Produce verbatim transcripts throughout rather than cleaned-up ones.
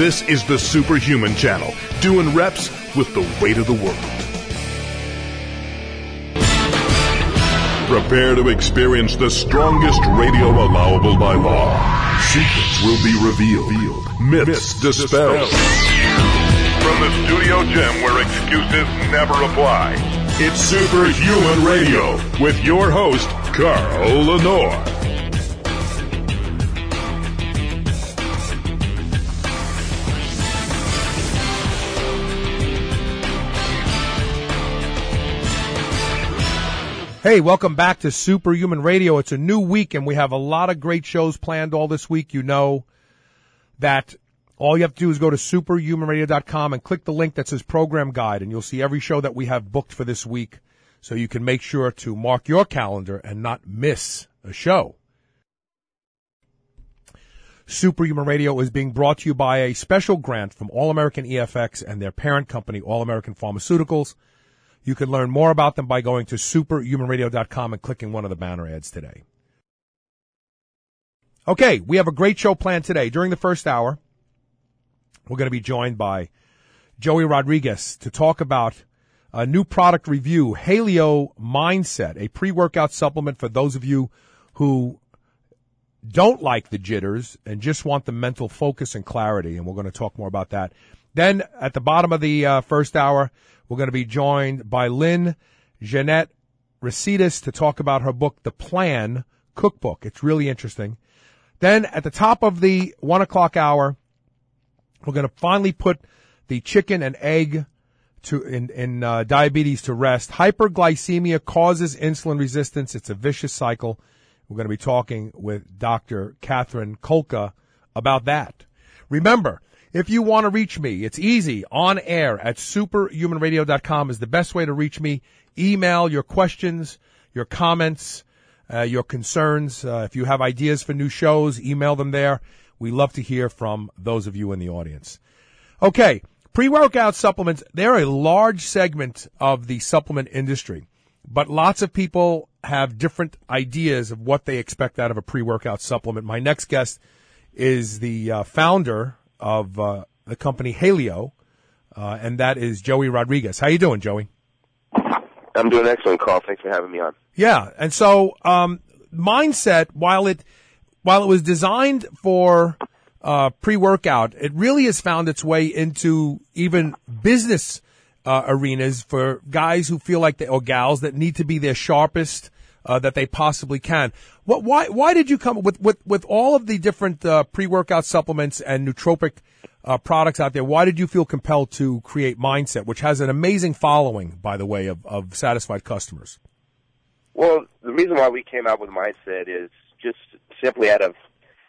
This is the Superhuman Channel, doing reps with the weight of the world. Prepare to experience the strongest radio allowable by law. Secrets will be revealed. Myths, Myths dispelled. From the studio gym where excuses never apply, it's Superhuman Radio with your host, Carl Lenore. Hey, welcome back to Superhuman Radio. It's a new week, and we have a lot of great shows planned all this week. You know that all you have to do is go to superhuman radio dot com and click the link that says Program Guide, and you'll see every show that we have booked for this week, so you can make sure to mark your calendar and not miss a show. Superhuman Radio is being brought to you by a special grant from All American E F X and their parent company, All American Pharmaceuticals. You can learn more about them by going to superhuman radio dot com and clicking one of the banner ads today. Okay, we have a great show planned today. During the first hour, we're going to be joined by Joey Rodriguez to talk about a new product review, Haleo Mindset, a pre-workout supplement for those of you who don't like the jitters and just want the mental focus and clarity, and we're going to talk more about that. Then, at the bottom of the uh, first hour, we're going to be joined by Lynn Jeanette Recitas to talk about her book, The Plan Cookbook. It's really interesting. Then, at the top of the one o'clock hour, we're going to finally put the chicken and egg to in, in uh, diabetes to rest. Hyperglycemia causes insulin resistance. It's a vicious cycle. We're going to be talking with Doctor Catherine Kolka about that. Remember, if you want to reach me, it's easy. On air at superhuman radio dot com is the best way to reach me. Email your questions, your comments, uh, your concerns. Uh, if you have ideas for new shows, email them there. We love to hear from those of you in the audience. Okay, pre-workout supplements, they're a large segment of the supplement industry, but lots of people have different ideas of what they expect out of a pre-workout supplement. My next guest is the uh, founder of uh, the company Haleo, uh, and that is Joey Rodriguez. How you doing, Joey? I'm doing excellent, Carl. Thanks for having me on. Yeah, and so um, Mindset, while it while it was designed for uh, pre-workout, it really has found its way into even business uh, arenas for guys who feel like they, or gals that need to be their sharpest uh, that they possibly can. What, why, why did you come with, with, with all of the different, uh, pre-workout supplements and nootropic, uh, products out there? Why did you feel compelled to create Mindset, which has an amazing following, by the way, of, of satisfied customers? Well, the reason why we came out with Mindset is just simply out of,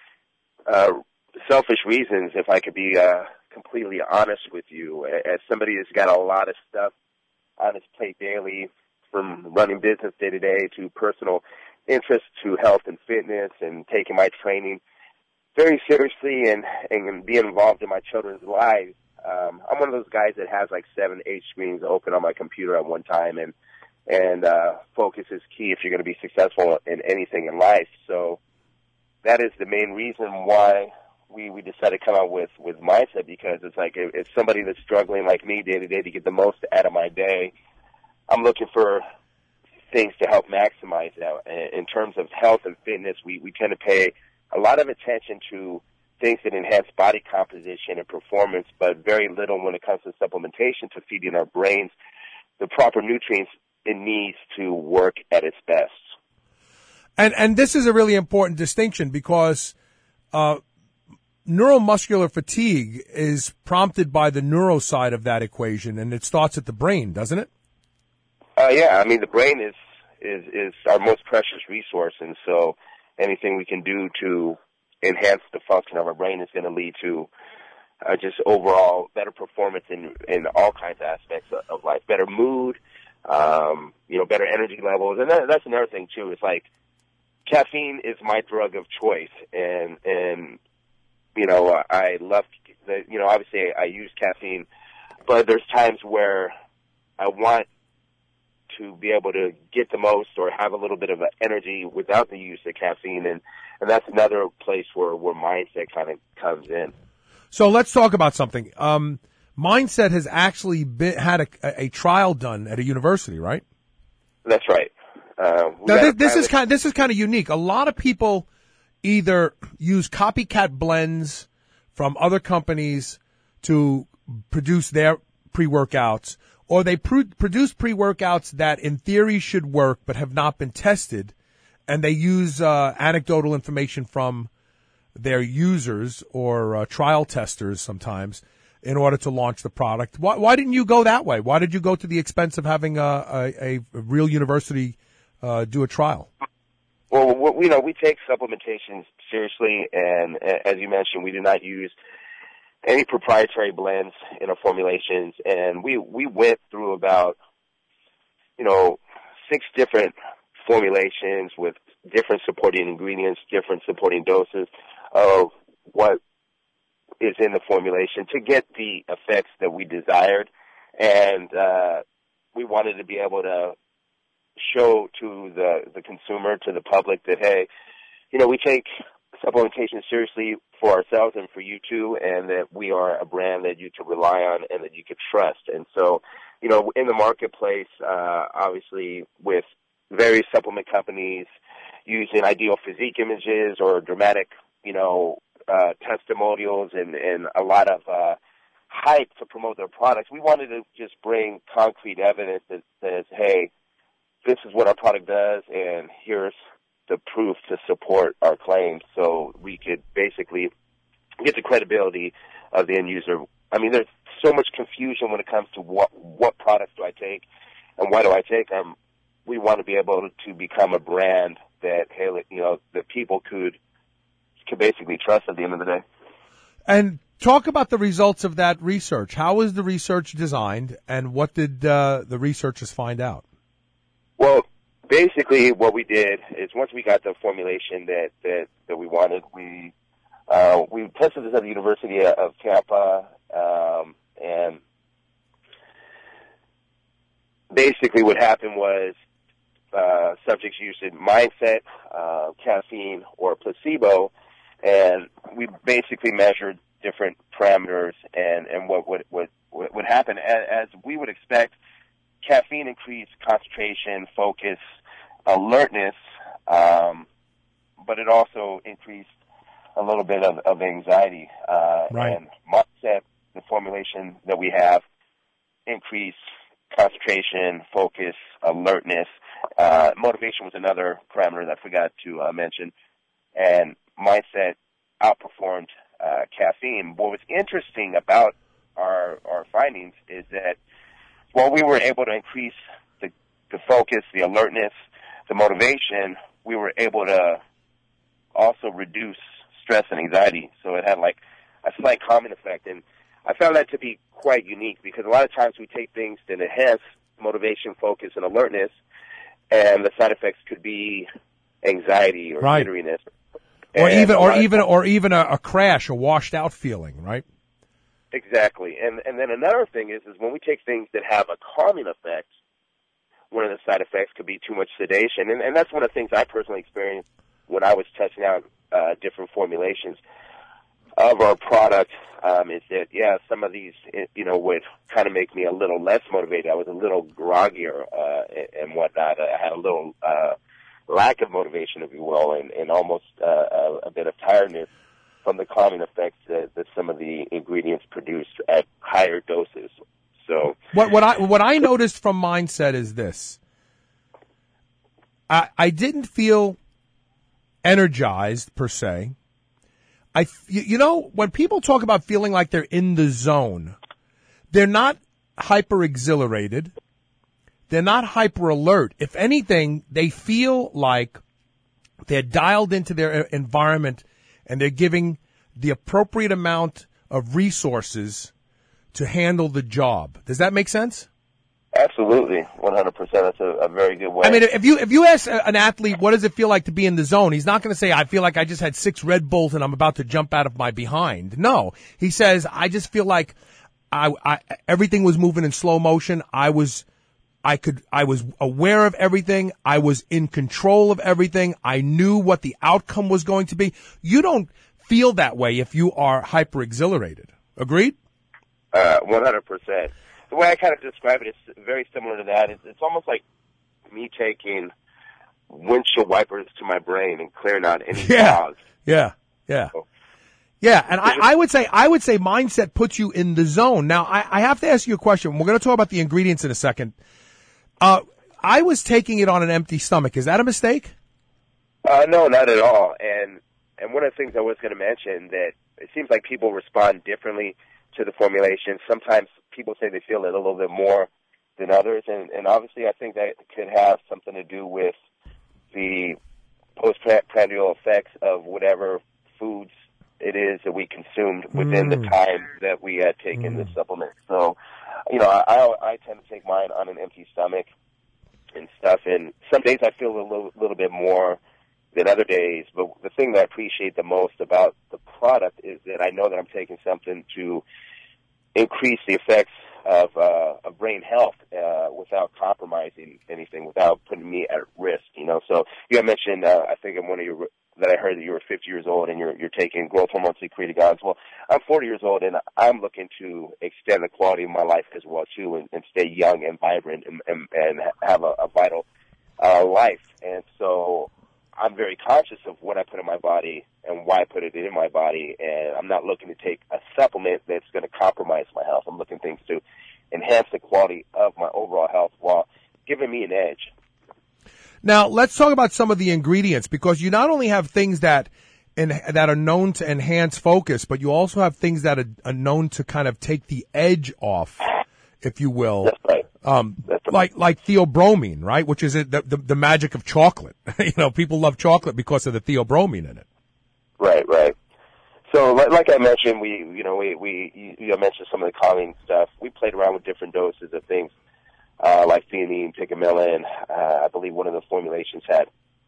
uh, selfish reasons, if I could be, uh, completely honest with you. As somebody that's got a lot of stuff on his plate daily, from running business day to day to personal interest to health and fitness and taking my training very seriously and, and being involved in my children's lives. Um, I'm one of those guys that has like seven, eight screens open on my computer at one time, and, and, uh, focus is key if you're going to be successful in anything in life. So that is the main reason why we, we decided to come out with, with Mindset, because it's like, if, if somebody that's struggling like me day to day to get the most out of my day, I'm looking for things to help maximize that. In terms of health and fitness, we, we tend to pay a lot of attention to things that enhance body composition and performance, but very little when it comes to supplementation to feeding our brains the proper nutrients it needs to work at its best. And and this is a really important distinction, because uh, neuromuscular fatigue is prompted by the neuro side of that equation, and it starts at the brain, doesn't it? Uh, yeah, I mean, the brain is, is, is our most precious resource, and so anything we can do to enhance the function of our brain is going to lead to uh, just overall better performance in, in all kinds of aspects of, of life, better mood, um, you know, better energy levels. And that, that's another thing, too. It's like caffeine is my drug of choice, and, and you know, I love, the, you know, obviously I use caffeine, but there's times where I want to be able to get the most or have a little bit of energy without the use of caffeine, and, and that's another place where, where Mindset kind of comes in. So let's talk about something. Um, Mindset has actually been, had a, a trial done at a university, right? That's right. Uh, now this, this is kind. This is kind of unique. A lot of people either use copycat blends from other companies to produce their pre-workouts, or they pr- produce pre-workouts that in theory should work but have not been tested, and they use uh, anecdotal information from their users or uh, trial testers sometimes in order to launch the product. Why, why didn't you go that way? Why did you go to the expense of having a, a, a real university uh, do a trial? Well, we, you know, we take supplementation seriously, and as you mentioned, we do not use any proprietary blends in our formulations, and we, we went through about, you know, six different formulations with different supporting ingredients, different supporting doses of what is in the formulation to get the effects that we desired. And uh, we wanted to be able to show to the, the consumer, to the public, that, hey, you know, we take supplementation seriously for ourselves and for you too, and that we are a brand that you can rely on and that you can trust. And so, you know, in the marketplace, uh, obviously with various supplement companies using ideal physique images or dramatic, you know, uh, testimonials and, and a lot of uh, hype to promote their products, we wanted to just bring concrete evidence that says, hey, this is what our product does, and here's the proof to support our claims, so we could basically get the credibility of the end user. I mean, there's so much confusion when it comes to what what products do I take and why do I take them. We want to be able to become a brand that, hey, you know, that people could could basically trust at the end of the day. And talk about the results of that research. How was the research designed, and what did uh, the researchers find out? Well, basically what we did is once we got the formulation that, that, that we wanted, we uh, we tested this at the University of Tampa, um, and basically what happened was uh, subjects used Mindset, uh, caffeine, or placebo, and we basically measured different parameters and, and what would what, what would happen. As, as we would expect, caffeine increased concentration, focus, alertness, um, but it also increased a little bit of, of anxiety. Uh, right. And Mindset, the formulation that we have, increased concentration, focus, alertness. Uh, motivation was another parameter that I forgot to uh, mention. And Mindset outperformed uh, caffeine. What was interesting about our our findings is that while we were able to increase the, the focus, the alertness, the motivation, we were able to also reduce stress and anxiety. So it had like a slight calming effect. And I found that to be quite unique because a lot of times we take things that enhance motivation, focus, and alertness, and the side effects could be anxiety or right. jitteriness. Or and even, or even, of, or even a, a crash, a washed out feeling, right? Exactly. And and then another thing is, is when we take things that have a calming effect, one of the side effects could be too much sedation. And, and that's one of the things I personally experienced when I was testing out uh, different formulations of our product, um, is that, yeah, some of these, you know, would kind of make me a little less motivated. I was a little groggier uh, and whatnot. I had a little uh, lack of motivation, if you will, and, and almost uh, a, a bit of tiredness from the calming effects that, that some of the ingredients produce at higher doses. So what what I what I noticed from Mindset is this: I I didn't feel energized per se. I you know when people talk about feeling like they're in the zone, they're not hyper exhilarated. They're not hyper alert. If anything, they feel like they're dialed into their environment and they're giving the appropriate amount of resources to handle the job. Does that make sense? Absolutely, one hundred percent. That's a, a very good way. I mean, if you if you ask an athlete what does it feel like to be in the zone, he's not going to say, I feel like I just had six Red Bulls and I'm about to jump out of my behind. No, he says, I just feel like I, I everything was moving in slow motion. I was I could I was aware of everything. I was in control of everything. I knew what the outcome was going to be. You don't feel that way if you are hyper exhilarated. Agreed? Uh, one hundred percent. The way I kind of describe it is very similar to that. It's, it's almost like me taking windshield wipers to my brain and clearing out any yeah. fogs. Yeah, yeah. So, yeah, and I, I would say I would say mindset puts you in the zone. Now, I, I have to ask you a question. We're going to talk about the ingredients in a second. Uh, I was taking it on an empty stomach. Is that a mistake? Uh, no, not at all. And and one of the things I was going to mention that it seems like people respond differently to the formulation. Sometimes people say they feel it a little bit more than others, and, and obviously I think that could have something to do with the postprandial effects of whatever foods it is that we consumed within mm. the time that we had taken mm. the supplement. So, you know, I, I tend to take mine on an empty stomach and stuff, and some days I feel a little, little bit more than other days, but the thing that I appreciate the most about the product is that I know that I'm taking something to increase the effects of, uh, of brain health uh, without compromising anything, without putting me at risk, you know. So you had mentioned, uh, I think in one of your, that I heard that you were fifty years old and you're, you're taking growth hormone secretagogues. Well, I'm forty years old and I'm looking to extend the quality of my life as well, too, and, and stay young and vibrant and, and, and have a, a vital uh, life. And so I'm very conscious of what I put in my body and why I put it in my body, and I'm not looking to take a supplement that's going to compromise my health. I'm looking things to enhance the quality of my overall health while giving me an edge. Now, let's talk about some of the ingredients, because you not only have things that in, that are known to enhance focus, but you also have things that are, are known to kind of take the edge off, if you will. That's right. Um, That's right. like, like theobromine, right? Which is the, the, the magic of chocolate. You know, people love chocolate because of the theobromine in it. Right, right. So, like, like I mentioned, we, you know, we, we, you mentioned some of the calming stuff. We played around with different doses of things, uh, like theanine, picomelin. Uh, I believe one of the formulations had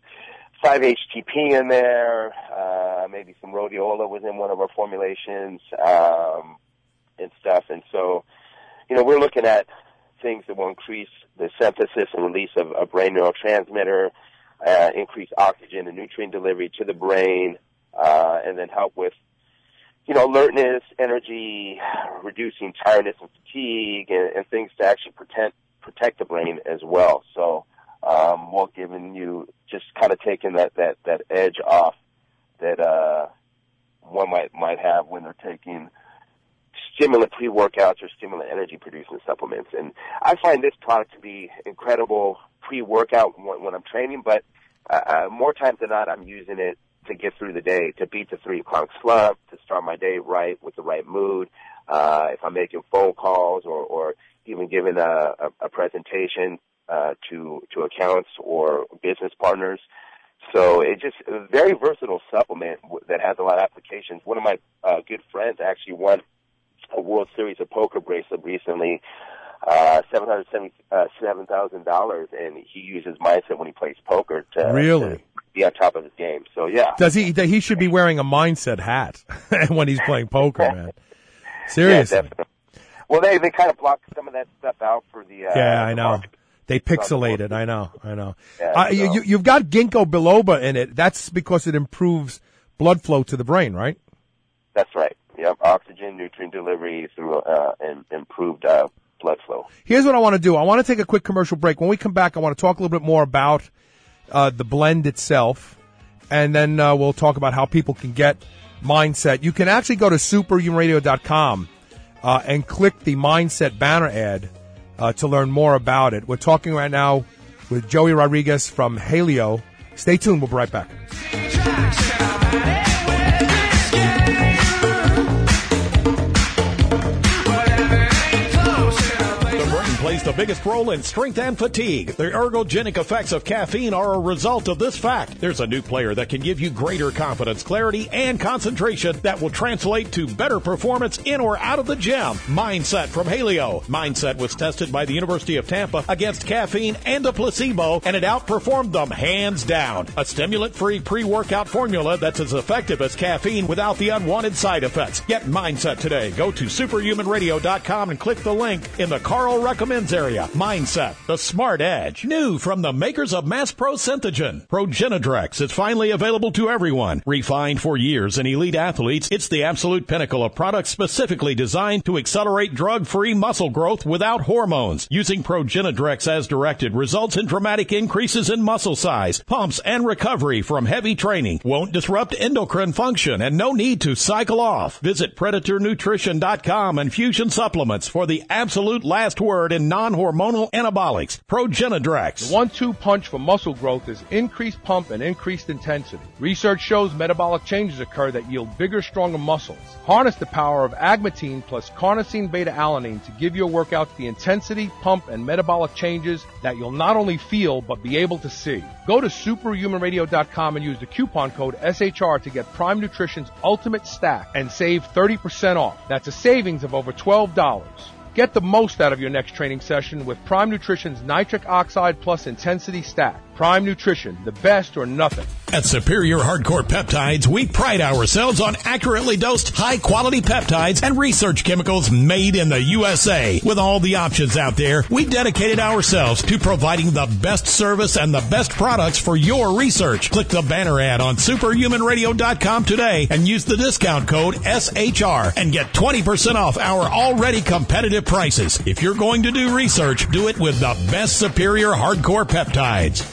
five H T P in there. Uh, maybe some rhodiola was in one of our formulations, um, and stuff. And so, you know, we're looking at things that will increase the synthesis and release of a brain neurotransmitter, uh, increase oxygen and nutrient delivery to the brain, uh, and then help with, you know, alertness, energy, reducing tiredness and fatigue, and, and things to actually protect protect the brain as well. So, um, while giving you just kind of taking that, that, that edge off that uh, one might might have when they're taking stimulant pre-workouts or stimulant energy-producing supplements. And I find this product to be incredible pre-workout when, when I'm training, but uh, more times than not, I'm using it to get through the day, to beat the three o'clock slump, to start my day right with the right mood. Uh, if I'm making phone calls or, or even giving a, a, a presentation uh, to to accounts or business partners. So it's just a very versatile supplement that has a lot of applications. One of my uh, good friends actually won a World Series of Poker bracelet recently, uh, seven hundred seventy-seven thousand dollars, and he uses mindset when he plays poker to, really? to be on top of his game. So, yeah. Does he? He should be wearing a mindset hat when he's playing poker, man. Seriously. Yeah, definitely. Well, they, they kind of block some of that stuff out for the... Uh, yeah, I the know. market. They pixelate it. I know. I know. Yeah, uh, so. you, you've got ginkgo biloba in it. That's because it improves blood flow to the brain, right? That's right. Yep. Oxygen, nutrient delivery through uh, and improved uh, blood flow. Here's what I want to do. I want to take a quick commercial break. When we come back, I want to talk a little bit more about uh, the blend itself, and then uh, we'll talk about how people can get Mindset. You can actually go to superhuman radio dot com uh, and click the Mindset banner ad uh, to learn more about it. We're talking right now with Joey Rodriguez from Haleo. Stay tuned. We'll be right back. Plays the biggest role in strength and fatigue. The ergogenic effects of caffeine are a result of this fact. There's a new player that can give you greater confidence, clarity, and concentration that will translate to better performance in or out of the gym. Mindset from Haleo. Mindset was tested by the University of Tampa against caffeine and a placebo, and it outperformed them hands down. A stimulant-free pre-workout formula that's as effective as caffeine without the unwanted side effects. Get Mindset today. Go to superhuman radio dot com and click the link in the Carl Recommends hands area. Mindset, the smart edge. New from the makers of Mass Pro Synthogen. Progenadrex is finally available to everyone. Refined for years in elite athletes, it's the absolute pinnacle of products specifically designed to accelerate drug-free muscle growth without hormones. Using Progenadrex as directed results in dramatic increases in muscle size, pumps, and recovery from heavy training. Won't disrupt endocrine function and no need to cycle off. Visit Predator Nutrition dot com and Fusion Supplements for the absolute last word in non-hormonal anabolics. Progenadrex. The one two punch for muscle growth is increased pump and increased intensity. Research shows metabolic changes occur that yield bigger, stronger muscles. Harness the power of agmatine plus carnosine beta-alanine to give your workouts the intensity, pump, and metabolic changes that you'll not only feel but be able to see. Go to superhuman radio dot com and use the coupon code S H R to get Prime Nutrition's Ultimate Stack and save thirty percent off. That's a savings of over twelve dollars. Get the most out of your next training session with Prime Nutrition's Nitric Oxide Plus Intensity Stack. Prime Nutrition, the best or nothing. At Superior Hardcore Peptides, we pride ourselves on accurately dosed, high-quality peptides and research chemicals made in the U S A. With all the options out there, we dedicated ourselves to providing the best service and the best products for your research. Click the banner ad on superhuman radio dot com today and use the discount code S H R and get twenty percent off our already competitive prices. If you're going to do research, do it with the best Superior Hardcore Peptides.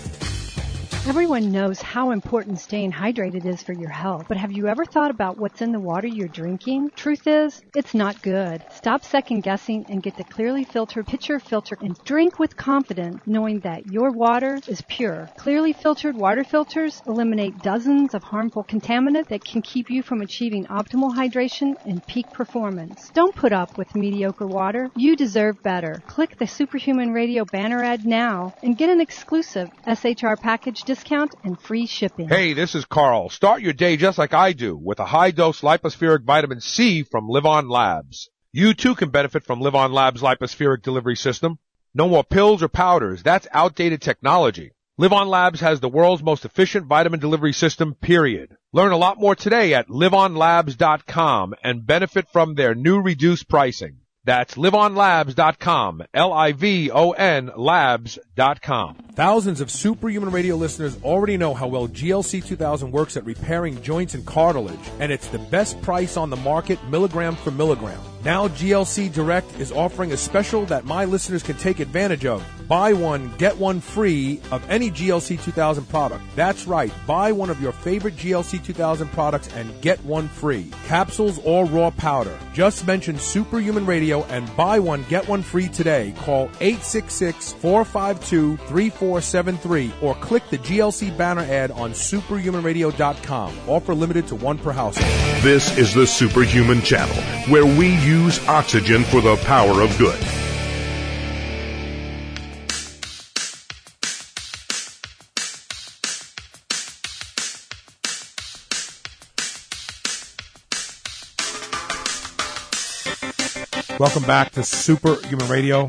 Everyone knows how important staying hydrated is for your health, but have you ever thought about what's in the water you're drinking? Truth is, it's not good. Stop second guessing and get the Clearly Filtered Pitcher Filter and drink with confidence knowing that your water is pure. Clearly Filtered water filters eliminate dozens of harmful contaminants that can keep you from achieving optimal hydration and peak performance. Don't put up with mediocre water. You deserve better. Click the Superhuman Radio banner ad now and get an exclusive S H R package discount and free shipping. Hey, this is Carl. Start your day just like I do with a high-dose lipospheric vitamin C from Live On Labs. You too can benefit from Live On Labs' lipospheric delivery system. No more pills or powders. That's outdated technology. Live On Labs has the world's most efficient vitamin delivery system, period. Learn a lot more today at live on labs dot com and benefit from their new reduced pricing. That's live on labs dot com, L I V O N labs dot com. Thousands of Superhuman Radio listeners already know how well G L C two thousand works at repairing joints and cartilage, and it's the best price on the market, milligram for milligram. Now G L C Direct is offering a special that my listeners can take advantage of. Buy one, get one free of any G L C two thousand product. That's right. Buy one of your favorite G L C two thousand products and get one free. Capsules or raw powder. Just mention Superhuman Radio and buy one, get one free today. Call eight six six, four five two, three four seven three or click the G L C banner ad on superhuman radio dot com. Offer limited to one per household. This is the Superhuman Channel, where we use oxygen for the power of good. Welcome back to Superhuman Radio.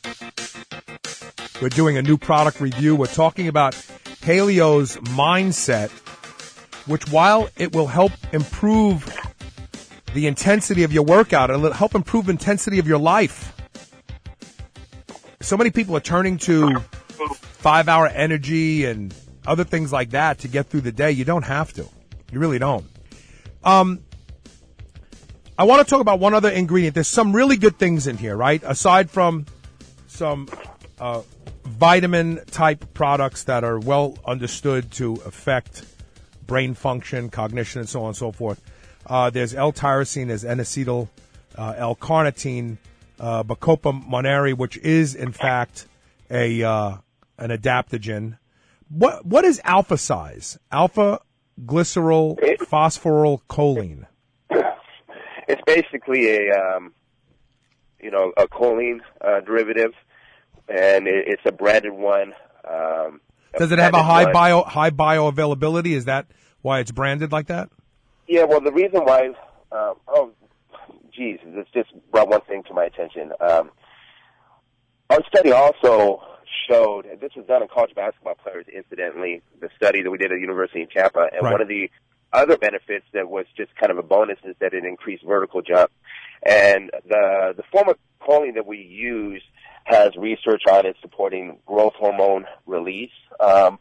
We're doing a new product review. We're talking about Haleo's Mindset, which while it will help improve the intensity of your workout, it'll help improve the intensity of your life. So many people are turning to five-hour energy and other things like that to get through the day. You don't have to. You really don't. Um, I want to talk about one other ingredient. There's some really good things in here, right? Aside from some uh, vitamin-type products that are well understood to affect brain function, cognition, and so on and so forth. Uh, there's L-tyrosine, there's N-acetyl, uh, L-carnitine, uh, Bacopa moneri, which is, in fact, a uh, an adaptogen. What What is alpha size? Alpha-glycerol phosphorylcholine. It's basically a, um, you know, a choline uh, derivative, and it, it's a branded one. Um, Does it have a high one. bio high bioavailability? Is that why it's branded like that? Yeah, well, the reason why, um, oh, geez, this just brought one thing to my attention. Um, our study also showed, and this was done on college basketball players, incidentally, the study that we did at the University of Tampa, and right. one of the other benefits that was just kind of a bonus is that it increased vertical jump. And the the form of choline that we used has research on it supporting growth hormone release um,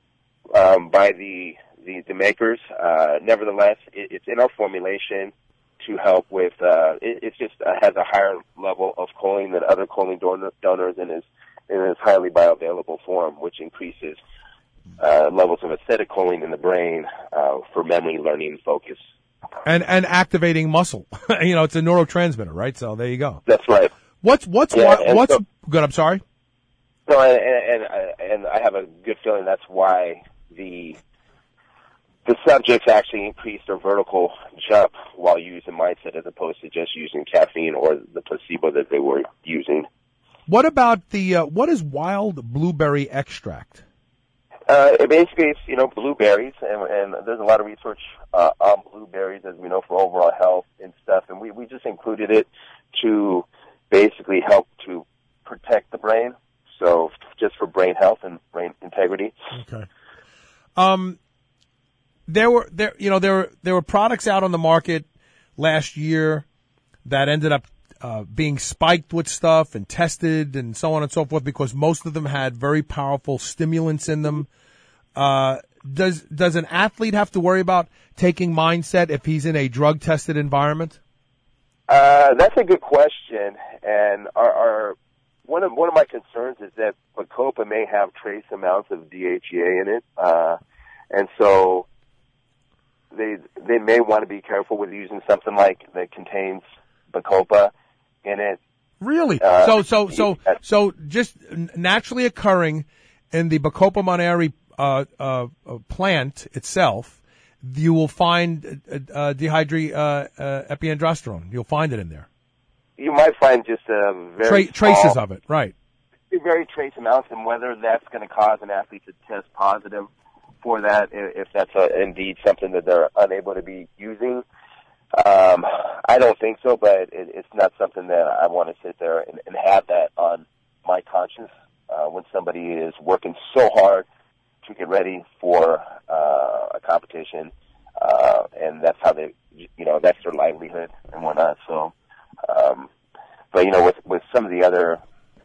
um, by the, the, the makers. Uh, nevertheless, it, it's in our formulation to help with, uh, it, it's just uh, has a higher level of choline than other choline donor, donors and is in its highly bioavailable form, which increases uh, levels of acetylcholine in the brain uh, for memory, learning, and focus. And and activating muscle. You know, it's a neurotransmitter, right? So there you go. That's right. What's what's Yeah, why, what's so, good? I'm sorry. No, and and, and and I have a good feeling that's why the the subjects actually increased their vertical jump while using Mindset as opposed to just using caffeine or the placebo that they were using. What about the uh, what is wild blueberry extract? Uh, it basically, it's, you know, blueberries, and, and there's a lot of research uh, on blueberries, as we know, for overall health and stuff, and we, we just included it to basically help to protect the brain, so just for brain health and brain integrity. Okay. Um, there were there you know there were there were products out on the market last year that ended up uh, being spiked with stuff and tested and so on and so forth because most of them had very powerful stimulants in them. Uh, does does an athlete have to worry about taking Mindset if he's in a drug tested environment? Uh, that's a good question, and our, our one of one of my concerns is that Bacopa may have trace amounts of D H E A in it, uh, and so they they may want to be careful with using something like that contains Bacopa in it. Really? Uh, so so so so just naturally occurring in the Bacopa monnieri uh, uh, uh, plant itself, you will find uh, uh, dehydroepiandrosterone. Uh, uh, epiandrosterone. You'll find it in there. You might find just a very Tra- small, traces of it, right? Very trace amounts, and whether that's going to cause an athlete to test positive for that, if that's a, indeed something that they're unable to be using. Um, I don't think so, but it, it's not something that I want to sit there and, and have that on my conscience uh, when somebody is working so hard to get ready for uh, a competition, uh, and that's how they, you know, that's their livelihood and whatnot. So, um, but you know, with with some of the other,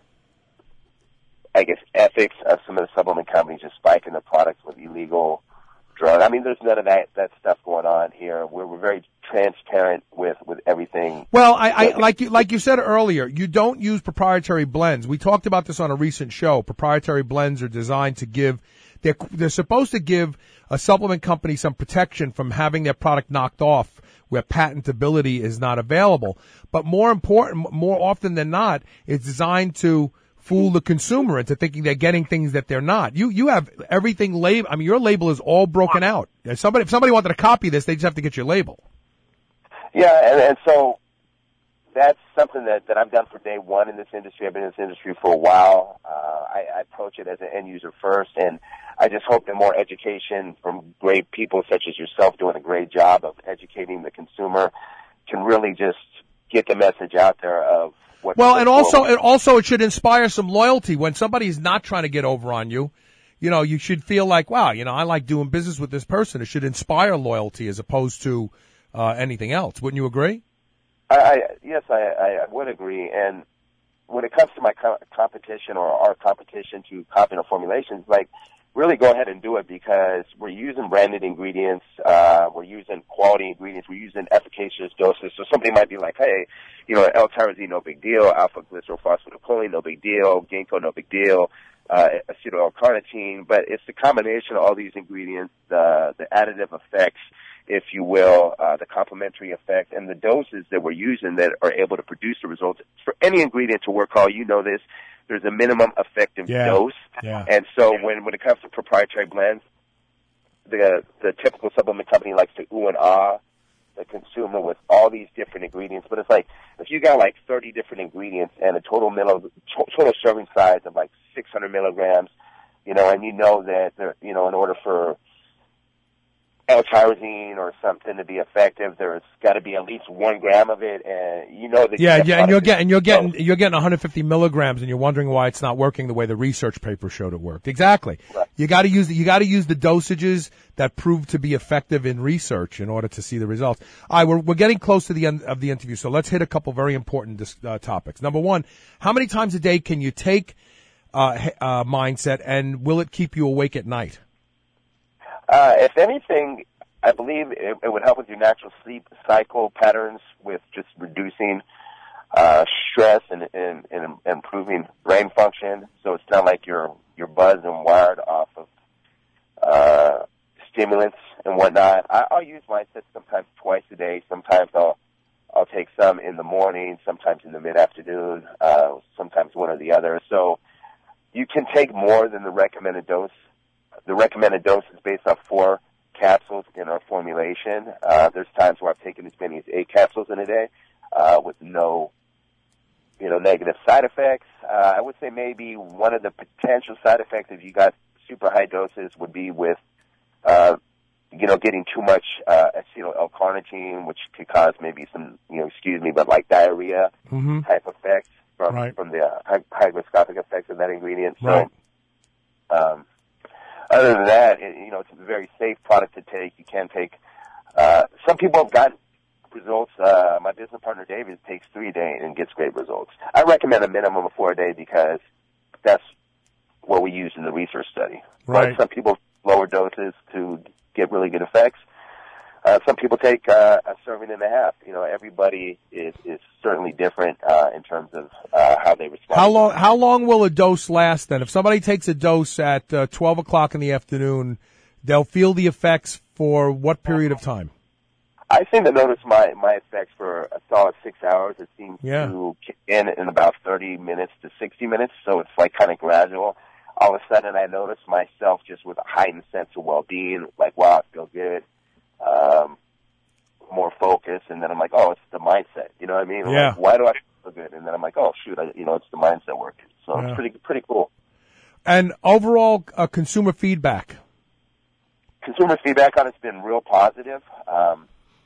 I guess, ethics of some of the supplement companies just spiking their products with illegal drug. I mean, there's none of that that stuff going on here. We're, we're very transparent with, with everything. Well, I, I like you like you said earlier, you don't use proprietary blends. We talked about this on a recent show. Proprietary blends are designed to give they're they're supposed to give a supplement company some protection from having their product knocked off where patentability is not available. But more important, more often than not, it's designed to fool the consumer into thinking they're getting things that they're not. You you have everything label. I mean, your label is all broken out. If somebody if somebody wanted to copy this, they just have to get your label. Yeah, and, and so that's something that, that I've done for day one in this industry. I've been in this industry for a while. Uh, I, I approach it as an end user first, and I just hope that more education from great people such as yourself doing a great job of educating the consumer can really just get the message out there of what. Well, and also, and also it should inspire some loyalty when somebody's not trying to get over on you. You know, you should feel like, wow, you know, I like doing business with this person. It should inspire loyalty as opposed to uh, anything else. Wouldn't you agree? I, I yes, I, I would agree. And when it comes to my co- competition or our competition to copy our formulations, like, really go ahead and do it because we're using branded ingredients, uh, we're using quality ingredients, we're using efficacious doses. So somebody might be like, hey, you know, L-tyrosine, no big deal, alpha-glycerolphosphatidylcholine, no big deal, ginkgo, no big deal, uh, acetyl-L-carnitine, but it's the combination of all these ingredients, the, the additive effects, if you will, uh, the complementary effect, and the doses that we're using that are able to produce the results. For any ingredient to work, Carl, you know this, there's a minimum effective yeah. dose. Yeah. And so when, when it comes to proprietary blends, the the typical supplement company likes to ooh and ah the consumer with all these different ingredients. But it's like, if you got like thirty different ingredients and a total, mil- total serving size of like six hundred milligrams, you know, and you know that, there, you know, in order for L-tyrosine or something to be effective, there's got to be at least one gram of it, and you know that. Yeah, that yeah, and you're product getting is- you're getting you're getting one hundred fifty milligrams, and you're wondering why it's not working the way the research paper showed it worked. Exactly. Right. You got to use the, you got to use the dosages that prove to be effective in research in order to see the results. All right, we're we're getting close to the end of the interview, so let's hit a couple very important dis- uh, topics. Number one, how many times a day can you take uh, he- uh, Mindset, and will it keep you awake at night? Uh, if anything, I believe it, it would help with your natural sleep cycle patterns with just reducing uh, stress and, and, and improving brain function. So it's not like you're you're buzzed and wired off of uh, stimulants and whatnot. I, I'll use Mindset sometimes twice a day. Sometimes I'll I'll take some in the morning, sometimes in the mid-afternoon, uh, sometimes one or the other. So you can take more than the recommended dose. The recommended dose is based off four capsules in our formulation. Uh, there's times where I've taken as many as eight capsules in a day uh, with no, you know, negative side effects. Uh, I would say maybe one of the potential side effects if you got super high doses would be with, uh, you know, getting too much uh, acetyl L-carnitine, which could cause maybe some, you know, excuse me, but like diarrhea Mm-hmm. type effects from Right. from the uh, hy- hygroscopic effects of that ingredient. So, Right. um, other than that, it, you know, it's a very safe product to take. You can take. Uh, some people have gotten results. Uh, my business partner David takes three a day and gets great results. I recommend a minimum of four a day because that's what we used in the research study. Right. But some people lower doses to get really good effects. Uh, some people take uh, a serving and a half. You know, everybody is, is certainly different uh, in terms of uh, how they respond. How long? How long will a dose last? Then, if somebody takes a dose at uh, twelve o'clock in the afternoon, they'll feel the effects for what period of time? I seem to notice my, my effects for a solid six hours. It seems Yeah. to kick in in about thirty minutes to sixty minutes, so it's like kind of gradual. All of a sudden, I notice myself just with a heightened sense of well-being, like, wow, I feel good, um, more focus, and then I'm like, oh, it's the mindset. You know what I mean? I'm Yeah. like, why do I feel good? And then I'm like, oh, shoot, I, you know, it's the mindset working. So Yeah. it's pretty pretty cool. And overall uh, consumer feedback. Consumer feedback on it's been real positive. Um,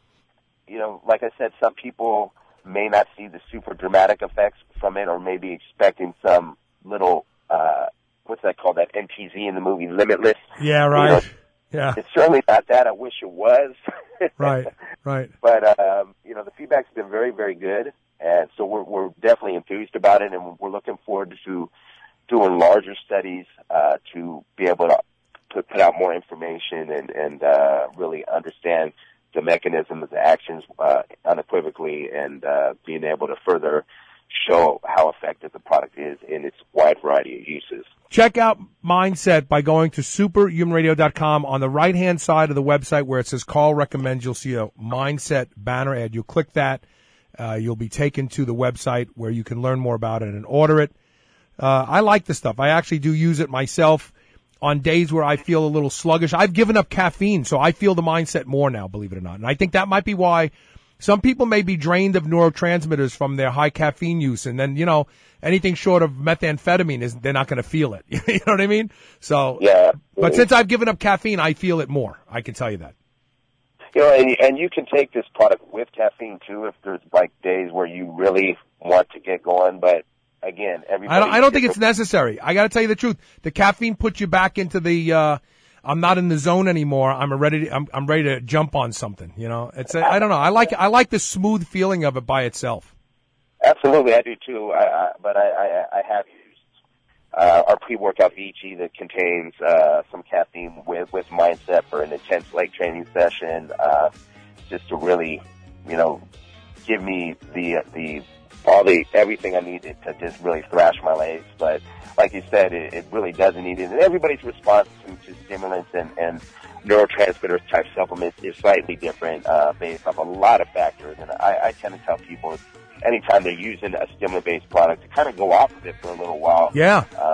you know, like I said, some people may not see the super dramatic effects from it, or maybe expecting some little uh, what's that called? That N T Z in the movie Limitless. Yeah, You right. know, Yeah, it's certainly not that. I wish it was. right, right. But um, you know, the feedback's been very, very good, and so we're we're definitely enthused about it, and we're looking forward to doing larger studies uh, to be able to put, put out more information and and uh, really understand the mechanisms, the actions uh, unequivocally, and uh, being able to further show how effective the product is in its wide variety of uses. Check out Mindset by going to superhuman radio dot com. On the right-hand side of the website where it says Carl Recommends, you'll see a Mindset banner ad. You'll click that. Uh, you'll be taken to the website where you can learn more about it and order it. Uh, I like the stuff. I actually do use it myself on days where I feel a little sluggish. I've given up caffeine, so I feel the Mindset more now, believe it or not. And I think that might be why some people may be drained of neurotransmitters from their high caffeine use, and then, you know, anything short of methamphetamine is they're not going to feel it. You know what I mean? So, Yeah. but since I've given up caffeine, I feel it more. I can tell you that. You know, and, and you can take this product with caffeine too if there's like days where you really want to get going. But again, everybody. I don't. I don't think it's necessary. I got to tell you the truth. The caffeine puts you back into the. Uh, I'm not in the zone anymore. I'm ready. To, I'm, I'm ready to jump on something. You know, it's. A, I don't know. I like. I like the smooth feeling of it by itself. Absolutely, I do too. I, I, but I, I, I have used uh, our pre-workout Vici that contains uh, some caffeine with with Mindset for an intense leg training session, uh, just to really, you know, give me the the all the everything I needed to just really thrash my legs. But like you said, it, it really doesn't need it. And everybody's response to, to stimulants and, and neurotransmitters type supplements is slightly different uh, based off a lot of factors. And I, I tend to tell people anytime they're using a stimulant-based product to kind of go off of it for a little while. Yeah. Uh,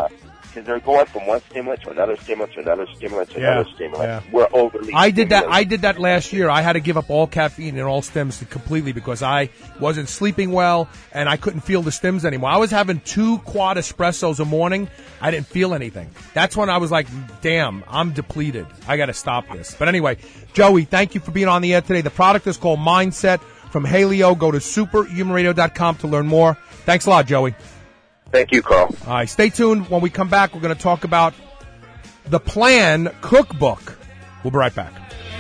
because they're going from one stimulant to another stimulant to another stimulant to Yeah, another stimulant. yeah. We're overly I did that. stimulated. I did that last year. I had to give up all caffeine and all stims completely because I wasn't sleeping well and I couldn't feel the stims anymore. I was having two quad espressos a morning. I didn't feel anything. That's when I was like, "Damn, I'm depleted. I got to stop this." But anyway, Joey, thank you for being on the air today. The product is called Mindset from Haleo. Go to superhuman radio dot com to learn more. Thanks a lot, Joey. Thank you, Carl. All right, stay tuned. When we come back, we're going to talk about the Plan Cookbook. We'll be right back.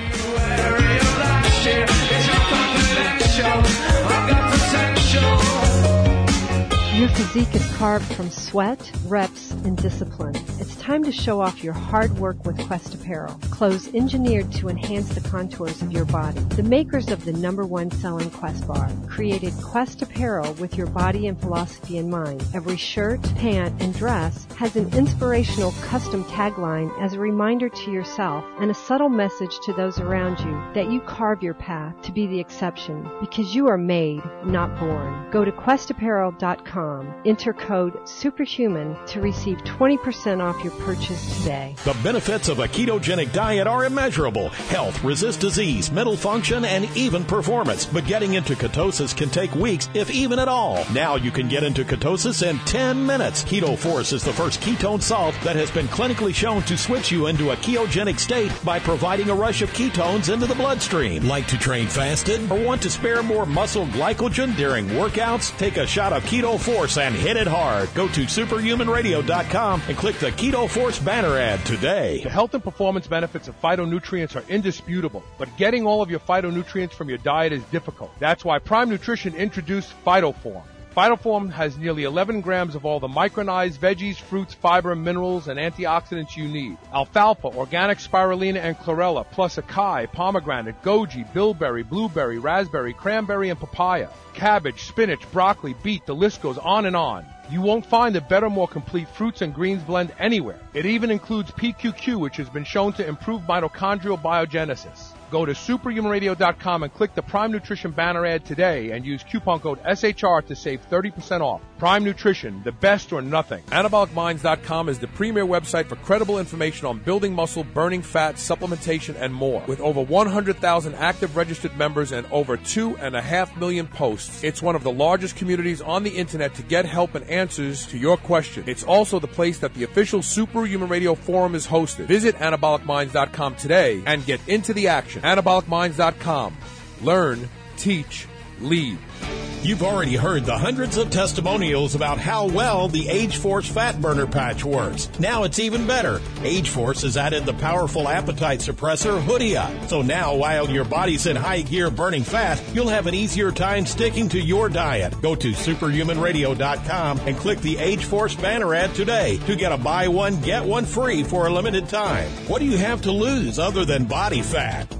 Your physique is carved from sweat, reps, and discipline. It's time to show off your hard work with Quest Apparel. Clothes engineered to enhance the contours of your body. The makers of the number one selling Quest bar created Quest Apparel with your body and philosophy in mind. Every shirt, pant, and dress has an inspirational custom tagline as a reminder to yourself and a subtle message to those around you that you carve your path to be the exception because you are made, not born. Go to quest apparel dot com. Enter code SUPERHUMAN to receive twenty percent off your purchase today. The benefits of a ketogenic diet are immeasurable. Health, resist disease, mental function, and even performance. But getting into ketosis can take weeks, if even at all. Now you can get into ketosis in ten minutes. Keto Force is the first ketone salt that has been clinically shown to switch you into a ketogenic state by providing a rush of ketones into the bloodstream. Like to train fasted or want to spare more muscle glycogen during workouts? Take a shot of Keto Force and hit it hard. Go to superhuman radio dot com and click the Keto Force banner ad today. The health and performance benefits of phytonutrients are indisputable, but getting all of your phytonutrients from your diet is difficult. That's why Prime Nutrition introduced PhytoForm. PhytoForm has nearly eleven grams of all the micronized veggies, fruits, fiber, minerals, and antioxidants you need. Alfalfa, organic spirulina, and chlorella, plus acai, pomegranate, goji, bilberry, blueberry, raspberry, cranberry, and papaya. Cabbage, spinach, broccoli, beet, the list goes on and on. You won't find a better, more complete fruits and greens blend anywhere. It even includes P Q Q, which has been shown to improve mitochondrial biogenesis. Go to superhuman radio dot com and click the Prime Nutrition banner ad today and use coupon code S H R to save thirty percent off. Prime Nutrition, the best or nothing. anabolic minds dot com is the premier website for credible information on building muscle, burning fat, supplementation, and more. With over one hundred thousand active registered members and over two and a half million posts, it's one of the largest communities on the internet to get help and answers to your questions. It's also the place that the official Superhuman Radio Forum is hosted. Visit anabolic minds dot com today and get into the action. anabolic minds dot com. Learn, teach, lead. You've already heard the hundreds of testimonials about how well the Age Force Fat Burner Patch works. Now it's even better. Age Force has added the powerful appetite suppressor Hoodia. So now while your body's in high gear burning fat, you'll have an easier time sticking to your diet. Go to superhuman radio dot com and click the Age Force banner ad today to get a buy one, get one free for a limited time. What do you have to lose other than body fat?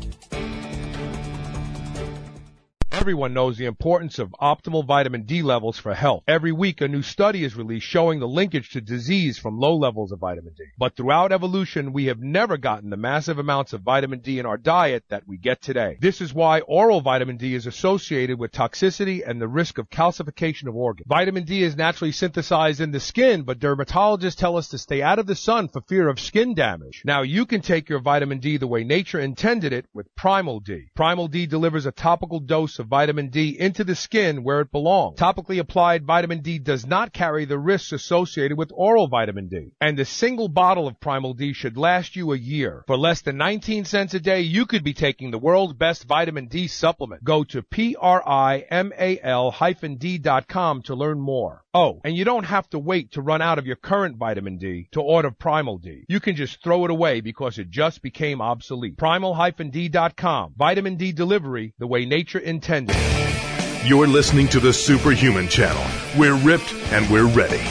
Everyone knows the importance of optimal vitamin D levels for health. Every week, a new study is released showing the linkage to disease from low levels of vitamin D. But throughout evolution, we have never gotten the massive amounts of vitamin D in our diet that we get today. This is why oral vitamin D is associated with toxicity and the risk of calcification of organs. Vitamin D is naturally synthesized in the skin, but dermatologists tell us to stay out of the sun for fear of skin damage. Now, you can take your vitamin D the way nature intended it with Primal D. Primal D delivers a topical dose of vitamin D into the skin where it belongs. Topically applied vitamin D does not carry the risks associated with oral vitamin D. And a single bottle of Primal D should last you a year. For less than nineteen cents a day, you could be taking the world's best vitamin D supplement. Go to primal D dot com to learn more. Oh, and you don't have to wait to run out of your current vitamin D to order Primal D. You can just throw it away because it just became obsolete. primal D dot com. Vitamin D delivery the way nature intended. You're listening to the Superhuman Channel. We're ripped and we're ready.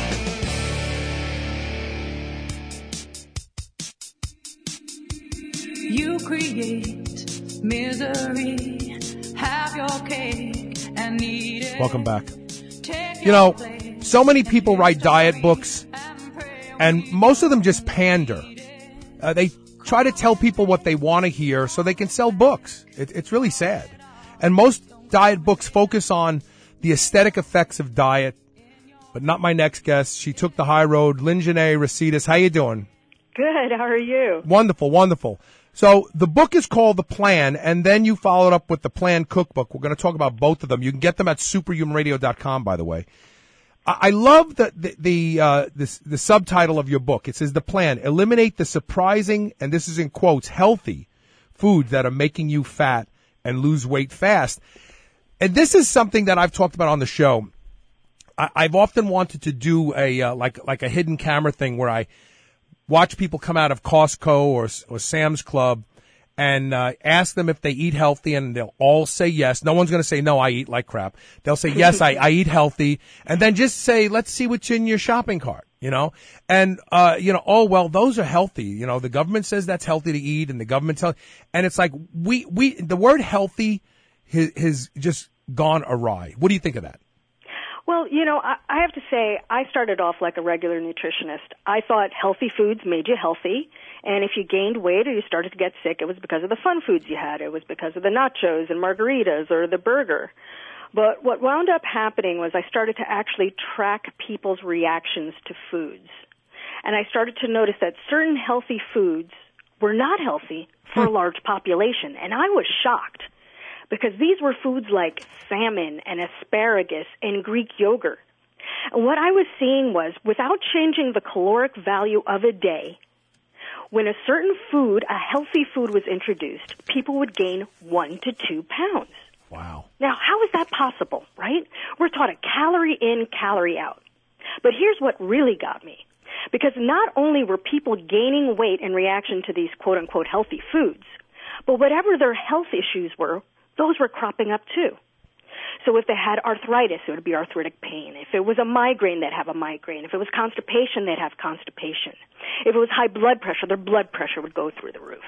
You create misery, have your cake and eat it. Welcome back. You know, so many people write diet books, and most of them just pander. Uh, they try to tell people what they want to hear so they can sell books. It, it's really sad. And most diet books focus on the aesthetic effects of diet, but not my next guest. She took the high road. Lynn Janae Recitas, how you doing? Good. How are you? Wonderful, wonderful. So the book is called The Plan, and then you followed up with the Plan Cookbook. We're going to talk about both of them. You can get them at superhuman radio dot com, by the way. I, I love the the the, uh, the the subtitle of your book. It says The Plan: Eliminate the surprising, and this is in quotes, healthy foods that are making you fat and lose weight fast. And this is something that I've talked about on the show. I, I've often wanted to do a uh, like like a hidden camera thing where I watch people come out of Costco or or Sam's Club and uh, ask them if they eat healthy, and they'll all say yes. No one's going to say, no, I eat like crap. They'll say, yes, I, I eat healthy. And then just say, let's see what's in your shopping cart, you know? And, uh, you know, oh, well, those are healthy. You know, the government says that's healthy to eat, and the government tells, and it's like, we, we, the word healthy has, has just gone awry. What do you think of that? Well, you know, I, I have to say, I started off like a regular nutritionist. I thought healthy foods made you healthy, and if you gained weight or you started to get sick, it was because of the fun foods you had. It was because of the nachos and margaritas or the burger. But what wound up happening was I started to actually track people's reactions to foods. And I started to notice that certain healthy foods were not healthy for a large population, and I was shocked. Because these were foods like salmon and asparagus and Greek yogurt. And what I was seeing was, without changing the caloric value of a day, when a certain food, a healthy food, was introduced, people would gain one to two pounds. Wow. Now, how is that possible, right? We're taught a calorie in, calorie out. But here's what really got me. Because not only were people gaining weight in reaction to these quote-unquote healthy foods, but whatever their health issues were, those were cropping up too. So if they had arthritis, it would be arthritic pain. If it was a migraine, they'd have a migraine. If it was constipation, they'd have constipation. If it was high blood pressure, their blood pressure would go through the roof.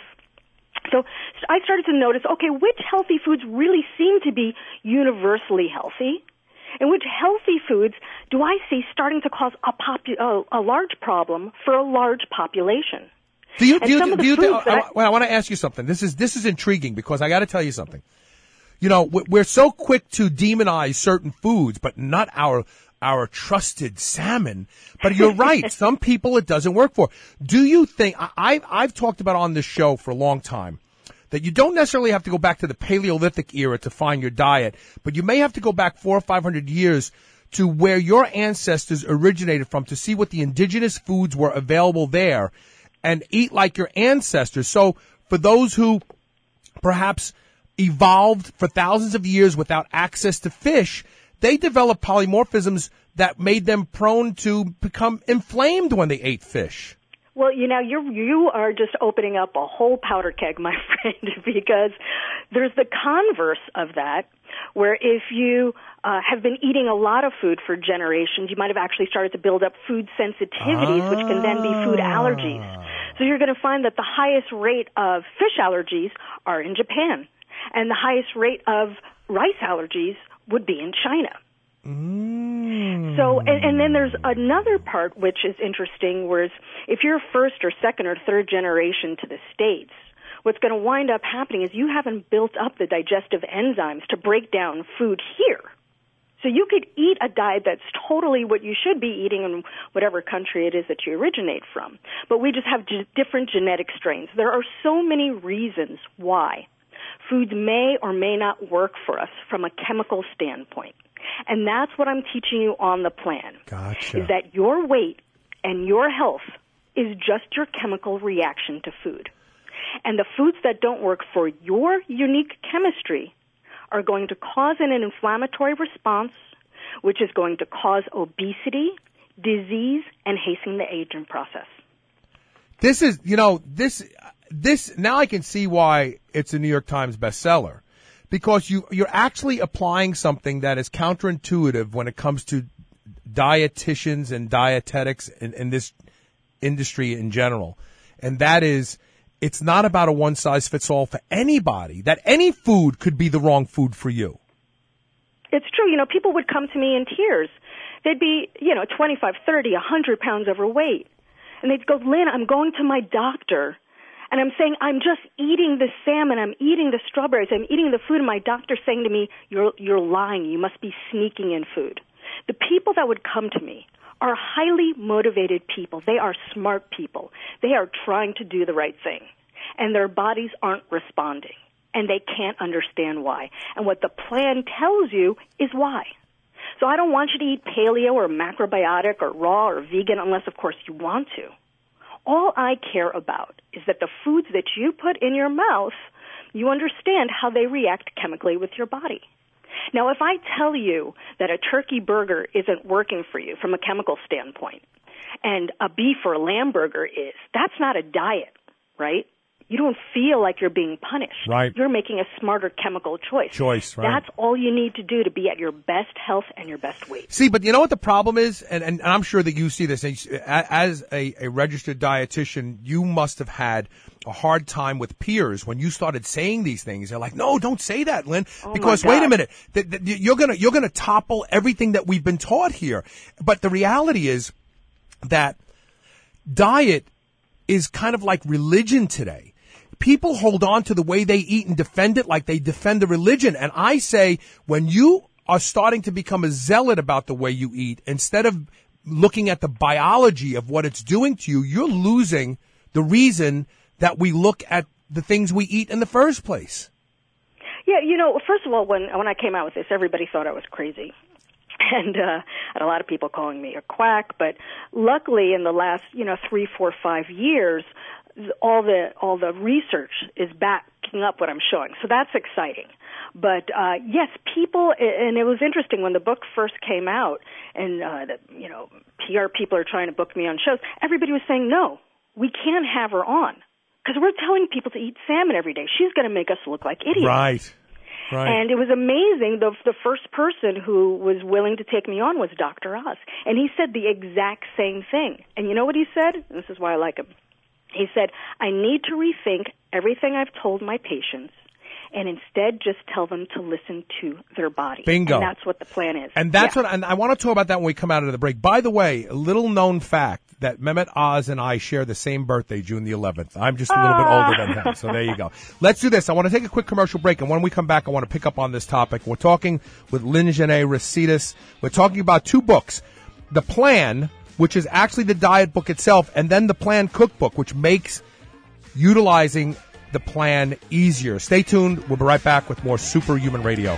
So I started to notice, okay, which healthy foods really seem to be universally healthy, and which healthy foods do I see starting to cause a, popu- a, a large problem for a large population? Do you, do you, do you think, I, I, well, I want to ask you something. This is, this is intriguing because I got to tell you something. You know, we're so quick to demonize certain foods, but not our, our trusted salmon. But you're right. Some people it doesn't work for. Do you think, I, I've talked about on this show for a long time that you don't necessarily have to go back to the Paleolithic era to find your diet, but you may have to go back four or five hundred years to where your ancestors originated from to see what the indigenous foods were available there and eat like your ancestors. So for those who perhaps evolved for thousands of years without access to fish, they developed polymorphisms that made them prone to become inflamed when they ate fish. Well, you know, you you are just opening up a whole powder keg, my friend, because there's the converse of that, where if you uh, have been eating a lot of food for generations, you might have actually started to build up food sensitivities, ah. which can then be food allergies. So you're going to find that the highest rate of fish allergies are in Japan, and the highest rate of rice allergies would be in China. Mm. So, and, and then there's another part which is interesting, whereas if you're first or second or third generation to the States, what's going to wind up happening is you haven't built up the digestive enzymes to break down food here. So you could eat a diet that's totally what you should be eating in whatever country it is that you originate from. But we just have g- different genetic strains. There are so many reasons why foods may or may not work for us from a chemical standpoint. And that's what I'm teaching you on the plan. Gotcha. Is that your weight and your health is just your chemical reaction to food. And the foods that don't work for your unique chemistry are going to cause an inflammatory response, which is going to cause obesity, disease, and hasten the aging process. This is, you know, this, this, now I can see why it's a New York Times bestseller. Because you, you're actually applying something that is counterintuitive when it comes to dietitians and dietetics in, in this industry in general. And that is, it's not about a one-size-fits-all for anybody, that any food could be the wrong food for you. It's true. You know, people would come to me in tears. They'd be, you know, twenty-five, thirty, one hundred pounds overweight. And they'd go, Lynn, I'm going to my doctor. And I'm saying, I'm just eating the salmon, I'm eating the strawberries, I'm eating the food, and my doctor's saying to me, you're, you're lying, you must be sneaking in food. The people that would come to me are highly motivated people. They are smart people. They are trying to do the right thing, and their bodies aren't responding, and they can't understand why. And what the plan tells you is why. So I don't want you to eat paleo or macrobiotic or raw or vegan unless, of course, you want to. All I care about is that the foods that you put in your mouth, you understand how they react chemically with your body. Now, if I tell you that a turkey burger isn't working for you from a chemical standpoint, and a beef or lamb burger is, that's not a diet, right? You don't feel like you're being punished. Right. You're making a smarter chemical choice. Choice, right. That's all you need to do to be at your best health and your best weight. See, but you know what the problem is? And, and I'm sure that you see this. As a, a registered dietitian, you must have had a hard time with peers when you started saying these things. They're like, no, don't say that, Lynn, oh because wait a minute, th- th- you're gonna you're gonna topple everything that we've been taught here. But the reality is that diet is kind of like religion today. People hold on to the way they eat and defend it like they defend a religion. And I say, when you are starting to become a zealot about the way you eat, instead of looking at the biology of what it's doing to you, you're losing the reason that we look at the things we eat in the first place. Yeah, you know, first of all, when when I came out with this, everybody thought I was crazy. And uh, had a lot of people calling me a quack. But luckily, in the last, you know, three, four, five years, all the all the research is backing up what I'm showing. So that's exciting. But uh, yes, people, and it was interesting when the book first came out, and uh, the, you know, P R people are trying to book me on shows. Everybody was saying, no, we can't have her on because we're telling people to eat salmon every day. She's going to make us look like idiots. Right. Right. And it was amazing. The the first person who was willing to take me on was Doctor Oz, and he said the exact same thing. And you know what he said? This is why I like him. He said, I need to rethink everything I've told my patients and instead just tell them to listen to their body. Bingo. And that's what the plan is. And that's yeah. what, and I want to talk about that when we come out of the break. By the way, a little known fact that Mehmet Oz and I share the same birthday, June the eleventh. I'm just a little bit older than him, so there you go. Let's do this. I want to take a quick commercial break, and when we come back, I want to pick up on this topic. We're talking with Lynn Janae Recitas. We're talking about two books. The Plan, which is actually the diet book itself, and then the Plan cookbook, which makes utilizing the plan easier. Stay tuned. We'll be right back with more Superhuman Radio.